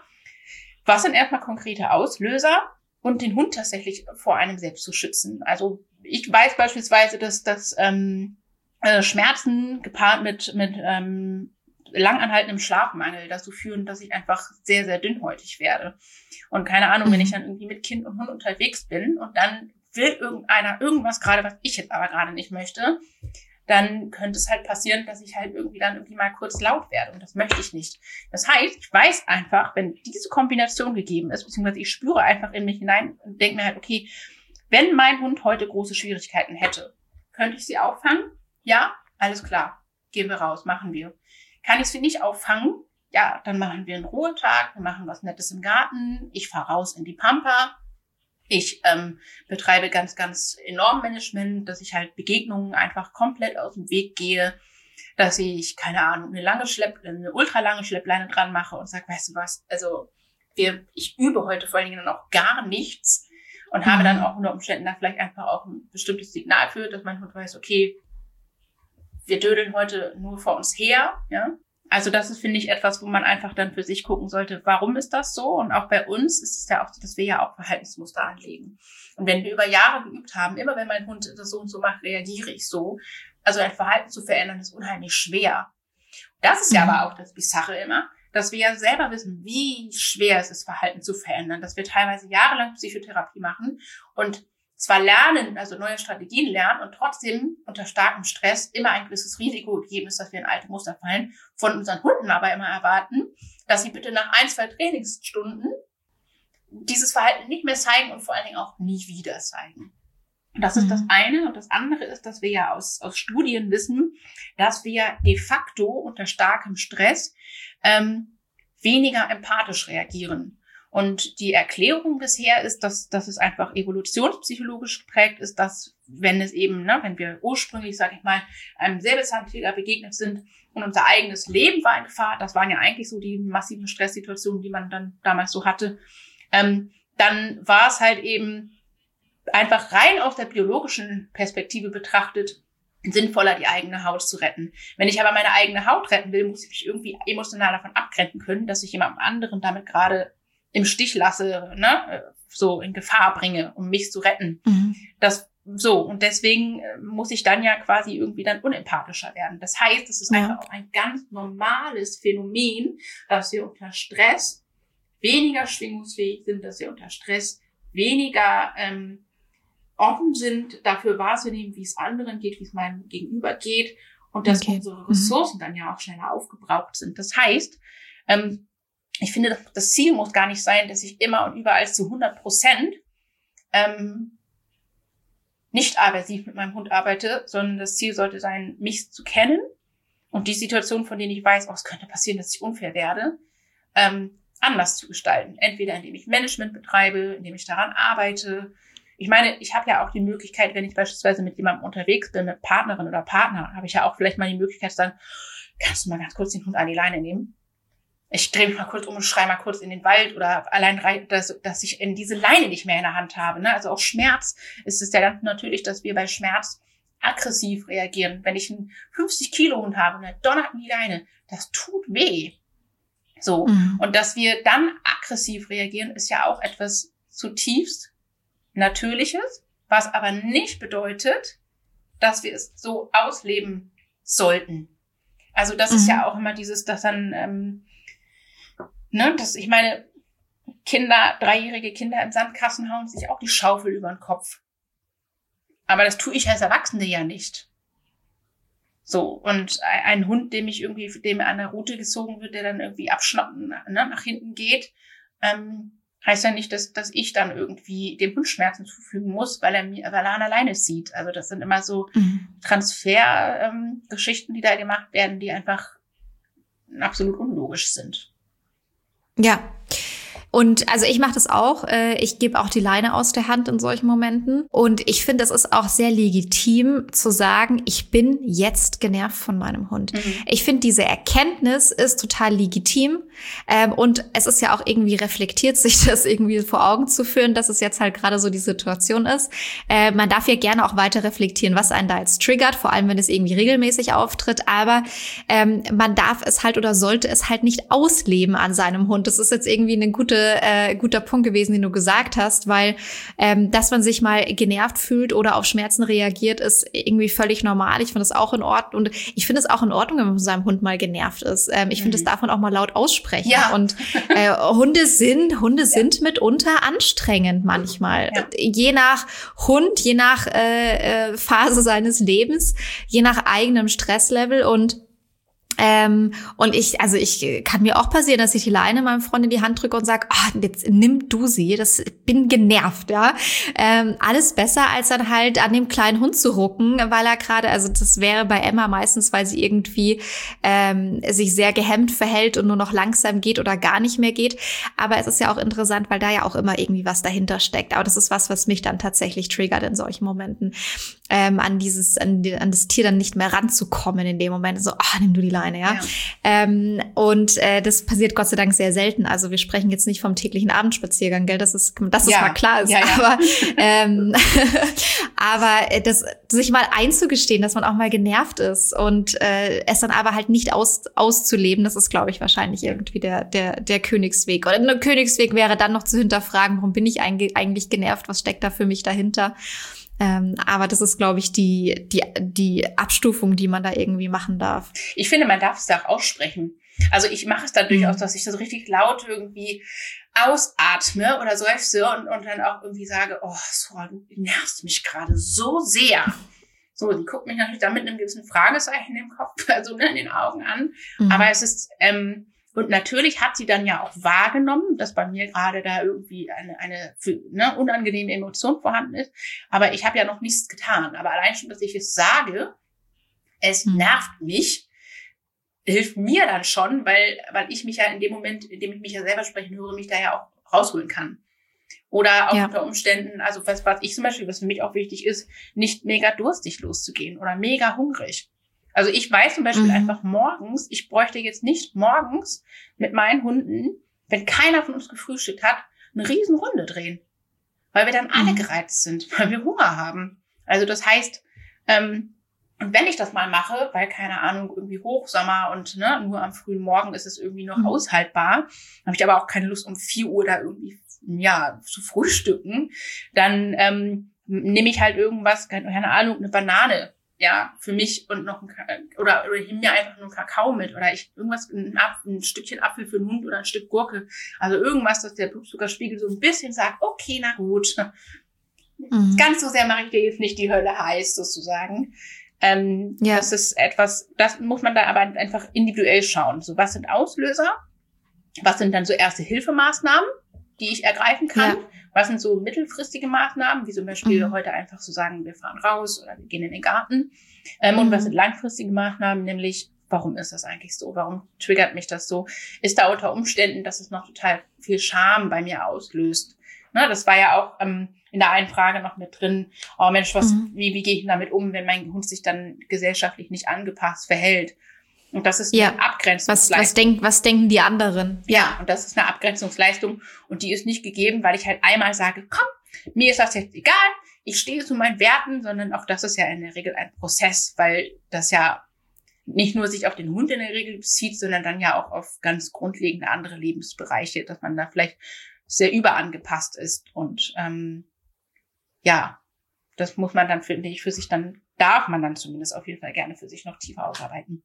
was sind erstmal konkrete Auslöser? Und den Hund tatsächlich vor einem selbst zu schützen. Also ich weiß beispielsweise, dass, dass ähm, äh, Schmerzen gepaart mit, mit ähm, langanhaltendem Schlafmangel dazu führen, dass ich einfach sehr, sehr dünnhäutig werde. Und keine Ahnung, Mhm. wenn ich dann irgendwie mit Kind und Hund unterwegs bin und dann will irgendeiner irgendwas gerade, was ich jetzt aber gerade nicht möchte, dann könnte es halt passieren, dass ich halt irgendwie dann irgendwie mal kurz laut werde. Und das möchte ich nicht. Das heißt, ich weiß einfach, wenn diese Kombination gegeben ist, beziehungsweise ich spüre einfach in mich hinein und denke mir halt, okay, wenn mein Hund heute große Schwierigkeiten hätte, könnte ich sie auffangen? Ja, alles klar. Gehen wir raus, machen wir. Kann ich sie nicht auffangen? Ja, dann machen wir einen Ruhetag, wir machen was Nettes im Garten, ich fahre raus in die Pampa. Ich ähm, betreibe ganz, ganz enorm Management, dass ich halt Begegnungen einfach komplett aus dem Weg gehe, dass ich, keine Ahnung, eine lange Schlepp, eine ultralange Schleppleine dran mache und sage, weißt du was, also wir, ich übe heute vor allen Dingen dann auch gar nichts und habe Mhm. dann auch unter Umständen da vielleicht einfach auch ein bestimmtes Signal für, dass mein Hund weiß, okay, wir dödeln heute nur vor uns her, ja. Also das ist, finde ich, etwas, wo man einfach dann für sich gucken sollte, warum ist das so? Und auch bei uns ist es ja auch so, dass wir ja auch Verhaltensmuster anlegen. Und wenn wir über Jahre geübt haben, immer wenn mein Hund das so und so macht, reagiere ich so. Also ein Verhalten zu verändern, ist unheimlich schwer. Das ist ja Mhm. aber auch das Bizarre immer, dass wir ja selber wissen, wie schwer es ist, Verhalten zu verändern. Dass wir teilweise jahrelang Psychotherapie machen und zwar lernen, also neue Strategien lernen und trotzdem unter starkem Stress immer ein gewisses Risiko gegeben ist, dass wir in alte Muster fallen, von unseren Hunden aber immer erwarten, dass sie bitte nach ein, zwei Trainingsstunden dieses Verhalten nicht mehr zeigen und vor allen Dingen auch nie wieder zeigen. Das ist Mhm. das eine. Und das andere ist, dass wir ja aus, aus Studien wissen, dass wir de facto unter starkem Stress ähm, weniger empathisch reagieren. Und die Erklärung bisher ist, dass, dass es einfach evolutionspsychologisch geprägt ist, dass wenn es eben, ne, wenn wir ursprünglich, sage ich mal, einem Säbelzahntiger begegnet sind und unser eigenes Leben war in Gefahr, das waren ja eigentlich so die massiven Stresssituationen, die man dann damals so hatte, ähm, dann war es halt eben einfach rein aus der biologischen Perspektive betrachtet sinnvoller, die eigene Haut zu retten. Wenn ich aber meine eigene Haut retten will, muss ich mich irgendwie emotional davon abgrenzen können, dass ich jemandem anderen damit gerade im Stich lasse, ne, so in Gefahr bringe, um mich zu retten. Mhm. Das So, und deswegen muss ich dann ja quasi irgendwie dann unempathischer werden. Das heißt, es ist ja. einfach auch ein ganz normales Phänomen, dass wir unter Stress weniger schwingungsfähig sind, dass wir unter Stress weniger ähm, offen sind, dafür wahrzunehmen, wie es anderen geht, wie es meinem Gegenüber geht und dass okay. unsere Ressourcen mhm. dann ja auch schneller aufgebraucht sind. Das heißt, ähm, ich finde, das Ziel muss gar nicht sein, dass ich immer und überall zu hundert Prozent ähm, nicht aversiv mit meinem Hund arbeite, sondern das Ziel sollte sein, mich zu kennen und die Situation, von denen ich weiß, oh, es könnte passieren, dass ich unfair werde, ähm, anders zu gestalten. Entweder indem ich Management betreibe, indem ich daran arbeite. Ich meine, ich habe ja auch die Möglichkeit, wenn ich beispielsweise mit jemandem unterwegs bin, mit Partnerin oder Partner, habe ich ja auch vielleicht mal die Möglichkeit zu sagen, kannst du mal ganz kurz den Hund an die Leine nehmen? Ich drehe mich mal kurz um und schreie mal kurz in den Wald oder allein, rein, dass, dass ich in diese Leine nicht mehr in der Hand habe. Ne? Also auch Schmerz ist es ja ganz natürlich, dass wir bei Schmerz aggressiv reagieren. Wenn ich einen fünfzig Kilo Hund habe und der donnert in die Leine, das tut weh. So. Mhm. Und dass wir dann aggressiv reagieren, ist ja auch etwas zutiefst Natürliches, was aber nicht bedeutet, dass wir es so ausleben sollten. Also das mhm. ist ja auch immer dieses, dass dann, ähm, ne, das, ich meine, Kinder, dreijährige Kinder im Sandkasten hauen sich auch die Schaufel über den Kopf. Aber das tue ich als Erwachsene ja nicht. So, und ein Hund, dem ich irgendwie, dem an der Rute gezogen wird, der dann irgendwie abschnappen, ne, nach hinten geht, ähm, heißt ja nicht, dass, dass ich dann irgendwie dem Hund Schmerzen zufügen muss, weil er mir, weil er an der Leine zieht. Also das sind immer so mhm. Transfer-Geschichten, ähm, die da gemacht werden, die einfach absolut unlogisch sind. Ja. Und also ich mache das auch. Ich gebe auch die Leine aus der Hand in solchen Momenten. Und ich finde, es ist auch sehr legitim zu sagen, ich bin jetzt genervt von meinem Hund. Mhm. Ich finde, diese Erkenntnis ist total legitim. Und es ist ja auch irgendwie reflektiert, sich das irgendwie vor Augen zu führen, dass es jetzt halt gerade so die Situation ist. Man darf ja gerne auch weiter reflektieren, was einen da jetzt triggert, vor allem wenn es irgendwie regelmäßig auftritt. Aber man darf es halt oder sollte es halt nicht ausleben an seinem Hund. Das ist jetzt irgendwie eine gute Äh, guter Punkt gewesen, den du gesagt hast, weil ähm, dass man sich mal genervt fühlt oder auf Schmerzen reagiert, ist irgendwie völlig normal. Ich finde das auch in Ordnung. Und ich finde es auch in Ordnung, wenn man von seinem Hund mal genervt ist. Ähm, ich mhm. finde, das darf man auch mal laut aussprechen. Ja. Und äh, Hunde sind Hunde ja. sind mitunter anstrengend manchmal. Ja. Je nach Hund, je nach äh, äh, Phase seines Lebens, je nach eigenem Stresslevel und Ähm, und ich, also ich kann mir auch passieren, dass ich die Leine meinem Freund in die Hand drücke und sage, ah, jetzt nimm du sie, das bin genervt, ja. Ähm, alles besser, als dann halt an dem kleinen Hund zu rucken, weil er gerade, also das wäre bei Emma meistens, weil sie irgendwie ähm, sich sehr gehemmt verhält und nur noch langsam geht oder gar nicht mehr geht. Aber es ist ja auch interessant, weil da ja auch immer irgendwie was dahinter steckt. Aber das ist was, was mich dann tatsächlich triggert in solchen Momenten, ähm, an dieses, an, die, an das Tier dann nicht mehr ranzukommen in dem Moment. So, ah, nimm du die Leine. Ja. Ja. Ähm, und äh, das passiert Gott sei Dank sehr selten. Also wir sprechen jetzt nicht vom täglichen Abendspaziergang, gell? Das ist, dass ja. es mal klar ist. Ja, ja. Aber, ähm, aber das, sich mal einzugestehen, dass man auch mal genervt ist und äh, es dann aber halt nicht aus, auszuleben, das ist, glaube ich, wahrscheinlich irgendwie der der der Königsweg. Oder ein Königsweg wäre dann noch zu hinterfragen, warum bin ich eigentlich genervt? Was steckt da für mich dahinter? Ähm, aber das ist, glaube ich, die, die, die Abstufung, die man da irgendwie machen darf. Ich finde, man darf es da auch aussprechen. Also ich mache es da durchaus, dass ich das richtig laut irgendwie ausatme oder seufze und, und dann auch irgendwie sage, oh, Sora, du nervst mich gerade so sehr. So, die guckt mich natürlich da mit einem gewissen Fragezeichen im Kopf, also ne, in den Augen an. Mhm. Aber es ist, ähm, und natürlich hat sie dann ja auch wahrgenommen, dass bei mir gerade da irgendwie eine, eine ne, unangenehme Emotion vorhanden ist. Aber ich habe ja noch nichts getan. Aber allein schon, dass ich es sage, es nervt mich, hilft mir dann schon, weil weil ich mich ja in dem Moment, in dem ich mich ja selber sprechen höre, mich da ja auch rausholen kann. Oder auch ja. unter Umständen, also was, was ich zum Beispiel, was für mich auch wichtig ist, nicht mega durstig loszugehen oder mega hungrig. Also ich weiß zum Beispiel mhm. einfach morgens, ich bräuchte jetzt nicht morgens mit meinen Hunden, wenn keiner von uns gefrühstückt hat, eine riesen Runde drehen. Weil wir dann alle mhm. gereizt sind, weil wir Hunger haben. Also das heißt, ähm, und wenn ich das mal mache, weil, keine Ahnung, irgendwie Hochsommer und ne, nur am frühen Morgen ist es irgendwie noch mhm. aushaltbar, habe ich aber auch keine Lust, um vier Uhr da irgendwie ja zu frühstücken, dann ähm, nehme ich halt irgendwas, keine Ahnung, eine Banane, ja, für mich und noch ein, oder, oder ich nehme mir einfach nur Kakao mit oder ich irgendwas, ein, Apfel, ein Stückchen Apfel für den Hund oder ein Stück Gurke. Also irgendwas, dass der Blutzuckerspiegel so ein bisschen sagt, okay, na gut. Mhm. Ganz so sehr mache ich dir jetzt nicht die Hölle heiß, sozusagen. Ähm, ja. Das ist etwas, das muss man da aber einfach individuell schauen. So, was sind Auslöser? Was sind dann so erste Hilfemaßnahmen, die ich ergreifen kann? Ja. Was sind so mittelfristige Maßnahmen, wie zum Beispiel mhm. heute einfach so sagen, wir fahren raus oder wir gehen in den Garten. Ähm, mhm. Und was sind langfristige Maßnahmen, nämlich, warum ist das eigentlich so? Warum triggert mich das so? Ist da unter Umständen, dass es noch total viel Scham bei mir auslöst? Ne, das war ja auch ähm, in der einen Frage noch mit drin, oh Mensch, was, mhm. wie, wie gehe ich denn damit um, wenn mein Hund sich dann gesellschaftlich nicht angepasst verhält? Und das ist eine ja. Abgrenzungsleistung. Was, was, denk, was denken die anderen? Ja, und das ist eine Abgrenzungsleistung. Und die ist nicht gegeben, weil ich halt einmal sage, komm, mir ist das jetzt egal, ich stehe zu meinen Werten, sondern auch das ist ja in der Regel ein Prozess, weil das ja nicht nur sich auf den Hund in der Regel bezieht, sondern dann ja auch auf ganz grundlegende andere Lebensbereiche, dass man da vielleicht sehr überangepasst ist. Und ähm, ja, das muss man dann, finde ich, für sich dann, darf man dann zumindest auf jeden Fall gerne für sich noch tiefer ausarbeiten.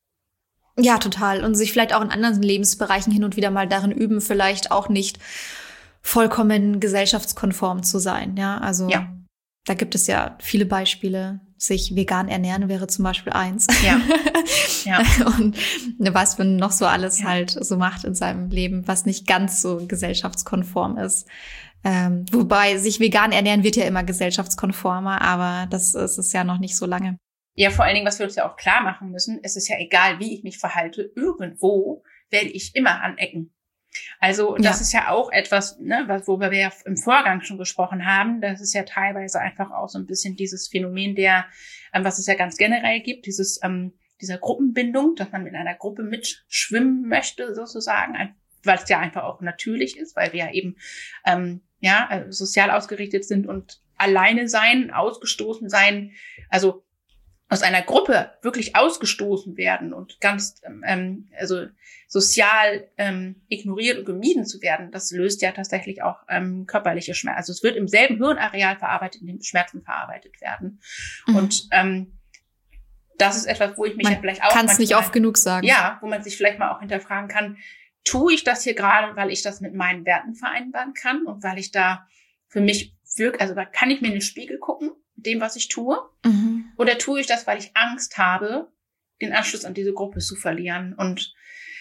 Ja, total. Und sich vielleicht auch in anderen Lebensbereichen hin und wieder mal darin üben, vielleicht auch nicht vollkommen gesellschaftskonform zu sein. Ja, also ja. Da gibt es ja viele Beispiele. Sich vegan ernähren wäre zum Beispiel eins. Ja. ja. Und was man noch so alles ja. halt so macht in seinem Leben, was nicht ganz so gesellschaftskonform ist. Ähm, wobei sich vegan ernähren wird ja immer gesellschaftskonformer, aber das ist es ja noch nicht so lange. Ja, vor allen Dingen, was wir uns ja auch klar machen müssen, es ist ja egal, wie ich mich verhalte, irgendwo werde ich immer anecken. Also das ja. ist ja auch etwas, ne, worüber wir ja im Vorgang schon gesprochen haben. Das ist ja teilweise einfach auch so ein bisschen dieses Phänomen der, ähm, was es ja ganz generell gibt, dieses ähm, dieser Gruppenbindung, dass man mit einer Gruppe mitschwimmen möchte sozusagen, weil es ja einfach auch natürlich ist, weil wir ja eben ähm, ja sozial ausgerichtet sind und alleine sein, ausgestoßen sein, also aus einer Gruppe wirklich ausgestoßen werden und ganz ähm, also sozial ähm, ignoriert und gemieden zu werden, das löst ja tatsächlich auch ähm, körperliche Schmerzen. Also es wird im selben Hirnareal verarbeitet, in dem Schmerzen verarbeitet werden. Mhm. Und ähm, das ist etwas, wo ich mich man ja vielleicht auch kann es nicht oft genug sagen. Ja, wo man sich vielleicht mal auch hinterfragen kann, tue ich das hier gerade, weil ich das mit meinen Werten vereinbaren kann und weil ich da für mich wirklich, also da kann ich mir in den Spiegel gucken, mit dem, was ich tue? Mhm. Oder tue ich das, weil ich Angst habe, den Anschluss an diese Gruppe zu verlieren und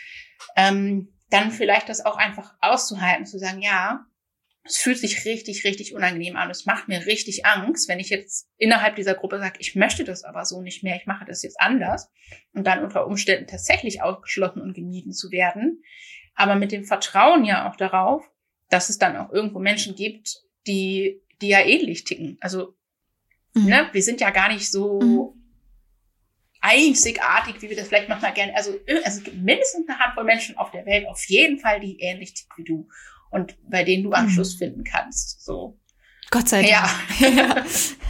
ähm, dann vielleicht das auch einfach auszuhalten, zu sagen, ja, es fühlt sich richtig, richtig unangenehm an. Es macht mir richtig Angst, wenn ich jetzt innerhalb dieser Gruppe sage, ich möchte das aber so nicht mehr, ich mache das jetzt anders und dann unter Umständen tatsächlich ausgeschlossen und gemieden zu werden. Aber mit dem Vertrauen ja auch darauf, dass es dann auch irgendwo Menschen gibt, die, die ja ähnlich ticken. Also Mhm. Ne? Wir sind ja gar nicht so mhm. einzigartig, wie wir das vielleicht manchmal gerne, also, also es gibt mindestens eine Handvoll Menschen auf der Welt, auf jeden Fall, die ähnlich ticken wie du und bei denen du Anschluss mhm. finden kannst. So. Gott sei Dank. Ja.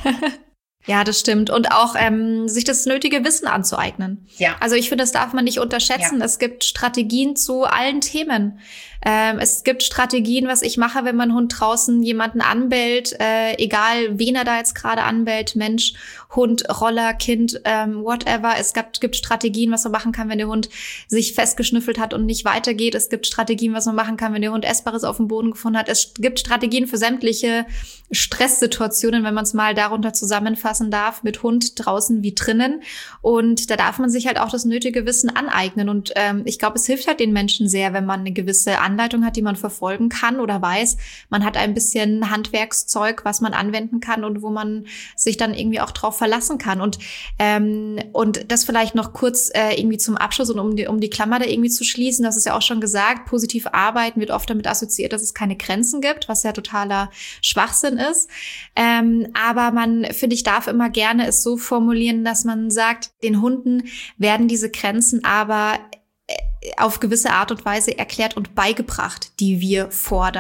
Ja, das stimmt. Und auch ähm, sich das nötige Wissen anzueignen. Ja. Also ich finde, das darf man nicht unterschätzen. Ja. Es gibt Strategien zu allen Themen. Ähm, es gibt Strategien, was ich mache, wenn mein Hund draußen jemanden anbellt, äh, egal wen er da jetzt gerade anbellt, Mensch, Hund, Roller, Kind, ähm, whatever. Es gibt, gibt Strategien, was man machen kann, wenn der Hund sich festgeschnüffelt hat und nicht weitergeht. Es gibt Strategien, was man machen kann, wenn der Hund Essbares auf dem Boden gefunden hat. Es gibt Strategien für sämtliche Stresssituationen, wenn man es mal darunter zusammenfassen darf, mit Hund draußen wie drinnen. Und da darf man sich halt auch das nötige Wissen aneignen. Und ähm, ich glaube, es hilft halt den Menschen sehr, wenn man eine gewisse Anleitung hat, die man verfolgen kann oder weiß, man hat ein bisschen Handwerkszeug, was man anwenden kann und wo man sich dann irgendwie auch drauf verlassen kann. Und ähm, und das vielleicht noch kurz äh, irgendwie zum Abschluss und um die, um die Klammer da irgendwie zu schließen, das ist ja auch schon gesagt, positiv arbeiten wird oft damit assoziiert, dass es keine Grenzen gibt, was ja totaler Schwachsinn ist. Ähm, aber man, finde ich, darf immer gerne es so formulieren, dass man sagt, den Hunden werden diese Grenzen aber auf gewisse Art und Weise erklärt und beigebracht, die wir fordern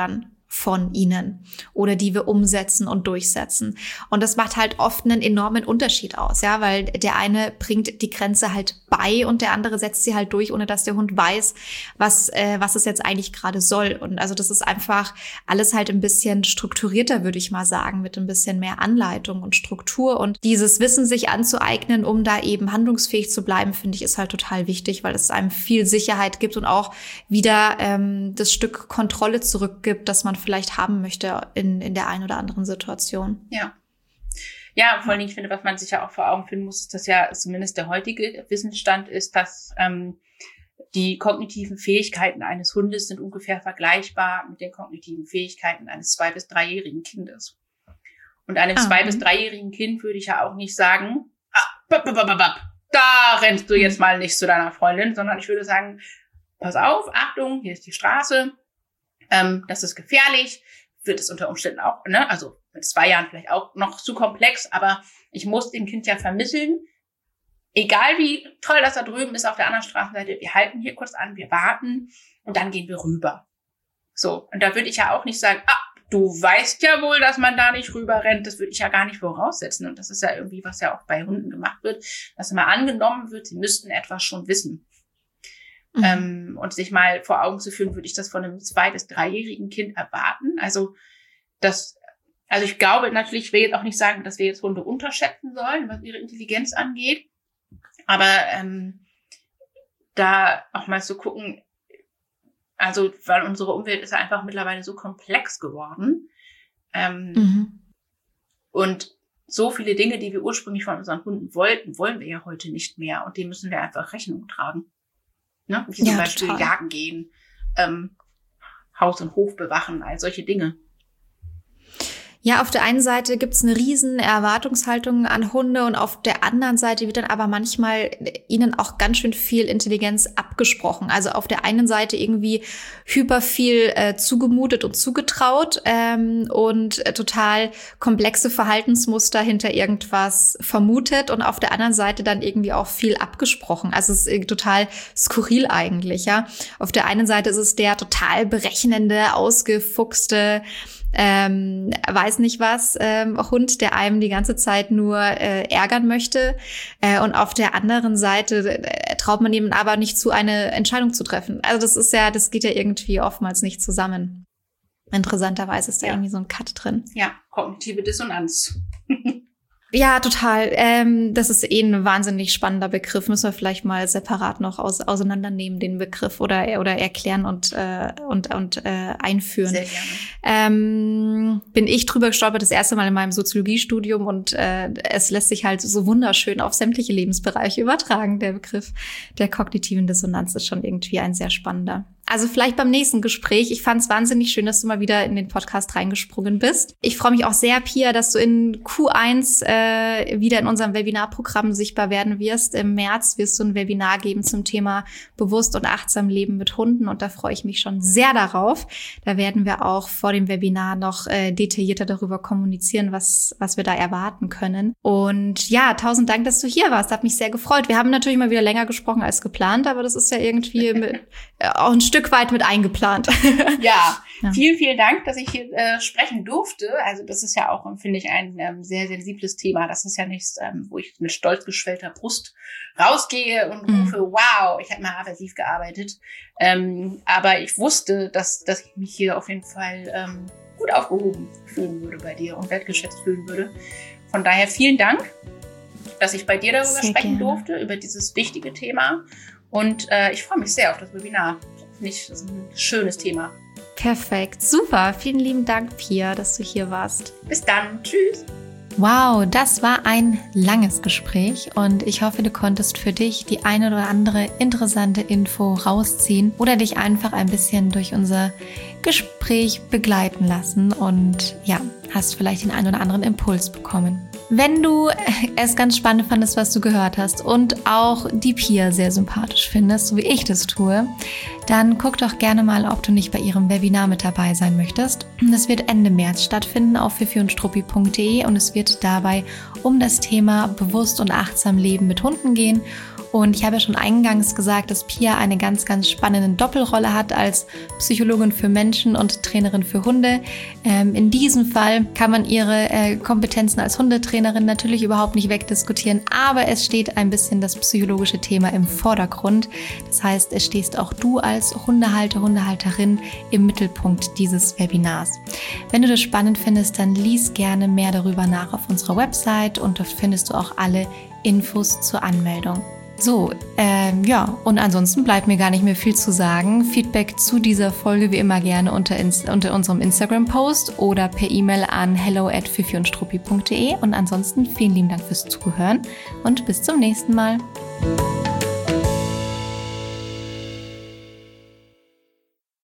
von ihnen oder die wir umsetzen und durchsetzen. Und das macht halt oft einen enormen Unterschied aus, ja, weil der eine bringt die Grenze halt bei und der andere setzt sie halt durch, ohne dass der Hund weiß, was äh, was es jetzt eigentlich gerade soll. Und also das ist einfach alles halt ein bisschen strukturierter, würde ich mal sagen, mit ein bisschen mehr Anleitung und Struktur. Und dieses Wissen sich anzueignen, um da eben handlungsfähig zu bleiben, finde ich, ist halt total wichtig, weil es einem viel Sicherheit gibt und auch wieder ähm, das Stück Kontrolle zurückgibt, dass man vielleicht haben möchte in, in der einen oder anderen Situation. Ja. Ja, vor allen Dingen, ich finde, was man sich ja auch vor Augen führen muss, ist, dass ja zumindest der heutige Wissensstand ist, dass ähm, die kognitiven Fähigkeiten eines Hundes sind ungefähr vergleichbar mit den kognitiven Fähigkeiten eines zwei- bis dreijährigen Kindes. Und einem ah, zwei- bis dreijährigen Kind würde ich ja auch nicht sagen, ah, bap, bap, bap, bap, da rennst du jetzt mal nicht zu deiner Freundin, sondern ich würde sagen, pass auf, Achtung, hier ist die Straße, ähm, das ist gefährlich, wird es unter Umständen auch, ne, also mit zwei Jahren vielleicht auch noch zu komplex, aber ich muss dem Kind ja vermitteln, egal wie toll das da drüben ist auf der anderen Straßenseite, wir halten hier kurz an, wir warten und dann gehen wir rüber. So, und da würde ich ja auch nicht sagen, ah, du weißt ja wohl, dass man da nicht rüber rennt, das würde ich ja gar nicht voraussetzen. Und das ist ja irgendwie, was ja auch bei Hunden gemacht wird, dass immer angenommen wird, sie müssten etwas schon wissen. Mhm. Ähm, und sich mal vor Augen zu führen, würde ich das von einem zwei- bis dreijährigen Kind erwarten. Also das, also ich glaube natürlich, ich will jetzt auch nicht sagen, dass wir jetzt Hunde unterschätzen sollen, was ihre Intelligenz angeht. Aber ähm, da auch mal zu gucken, also weil unsere Umwelt ist ja einfach mittlerweile so komplex geworden. Ähm, mhm. Und so viele Dinge, die wir ursprünglich von unseren Hunden wollten, wollen wir ja heute nicht mehr. Und dem müssen wir einfach Rechnung tragen. Ne? Wie zum ja, Beispiel total. Jagen gehen, ähm, Haus und Hof bewachen, all solche Dinge. Ja, auf der einen Seite gibt's eine riesen Erwartungshaltung an Hunde und auf der anderen Seite wird dann aber manchmal ihnen auch ganz schön viel Intelligenz abgesprochen. Also auf der einen Seite irgendwie hyper viel äh, zugemutet und zugetraut ähm, und äh, total komplexe Verhaltensmuster hinter irgendwas vermutet und auf der anderen Seite dann irgendwie auch viel abgesprochen. Also es ist äh, total skurril eigentlich, ja. Auf der einen Seite ist es der total berechnende, ausgefuchste, Ähm, weiß nicht was, ähm, Hund, der einem die ganze Zeit nur äh, ärgern möchte. Äh, und auf der anderen Seite äh, traut man ihm aber nicht zu, eine Entscheidung zu treffen. Also das ist ja, das geht ja irgendwie oftmals nicht zusammen. Interessanterweise ist da ja irgendwie so ein Cut drin. Ja, kognitive Dissonanz. Ja, total. Ähm, das ist eh ein wahnsinnig spannender Begriff. Müssen wir vielleicht mal separat noch aus, auseinandernehmen, den Begriff oder oder erklären und äh, und und äh, einführen. Sehr gerne. Ähm, bin ich drüber gestolpert das erste Mal in meinem Soziologiestudium und äh, es lässt sich halt so wunderschön auf sämtliche Lebensbereiche übertragen. Der Begriff der kognitiven Dissonanz ist schon irgendwie ein sehr spannender. Also vielleicht beim nächsten Gespräch. Ich fand es wahnsinnig schön, dass du mal wieder in den Podcast reingesprungen bist. Ich freue mich auch sehr, Pia, dass du in Q eins äh, wieder in unserem Webinarprogramm sichtbar werden wirst. Im März wirst du ein Webinar geben zum Thema bewusst und achtsam Leben mit Hunden und da freue ich mich schon sehr darauf. Da werden wir auch vor dem Webinar noch äh, detaillierter darüber kommunizieren, was was wir da erwarten können. Und ja, tausend Dank, dass du hier warst. Hat mich sehr gefreut. Wir haben natürlich mal wieder länger gesprochen als geplant, aber das ist ja irgendwie mit, äh, auch ein Stück weit mit eingeplant. Ja, ja, vielen, vielen Dank, dass ich hier äh, sprechen durfte. Also das ist ja auch, finde ich, ein ähm, sehr sensibles Thema. Das ist ja nichts, ähm, wo ich mit stolz geschwellter Brust rausgehe und rufe, mhm. wow, ich habe mal aversiv gearbeitet. Ähm, aber ich wusste, dass, dass ich mich hier auf jeden Fall ähm, gut aufgehoben fühlen würde bei dir und wertgeschätzt fühlen würde. Von daher vielen Dank, dass ich bei dir darüber sehr sprechen gerne. durfte, über dieses wichtige Thema. Und äh, ich freue mich sehr auf das Webinar. Nicht, das ist ein schönes Thema. Perfekt, super. Vielen lieben Dank, Pia, dass du hier warst. Bis dann, tschüss. Wow, das war ein langes Gespräch und ich hoffe, du konntest für dich die eine oder andere interessante Info rausziehen oder dich einfach ein bisschen durch unser Gespräch begleiten lassen und ja, hast vielleicht den einen oder anderen Impuls bekommen. Wenn du es ganz spannend fandest, was du gehört hast und auch die Pia sehr sympathisch findest, so wie ich das tue, dann guck doch gerne mal, ob du nicht bei ihrem Webinar mit dabei sein möchtest. Das wird Ende März stattfinden auf fifi und struppi punkt de und es wird dabei um das Thema bewusst und achtsam Leben mit Hunden gehen. Und ich habe ja schon eingangs gesagt, dass Pia eine ganz, ganz spannende Doppelrolle hat als Psychologin für Menschen und Trainerin für Hunde. Ähm, in diesem Fall kann man ihre äh, Kompetenzen als Hundetrainerin natürlich überhaupt nicht wegdiskutieren, aber es steht ein bisschen das psychologische Thema im Vordergrund. Das heißt, es stehst auch du als Hundehalter, Hundehalterin im Mittelpunkt dieses Webinars. Wenn du das spannend findest, dann lies gerne mehr darüber nach auf unserer Website und dort findest du auch alle Infos zur Anmeldung. So, ähm, ja, und ansonsten bleibt mir gar nicht mehr viel zu sagen. Feedback zu dieser Folge wie immer gerne unter, ins, unter unserem Instagram-Post oder per E-Mail an hello at fifi und struppi punkt de. Und ansonsten vielen lieben Dank fürs Zuhören und bis zum nächsten Mal.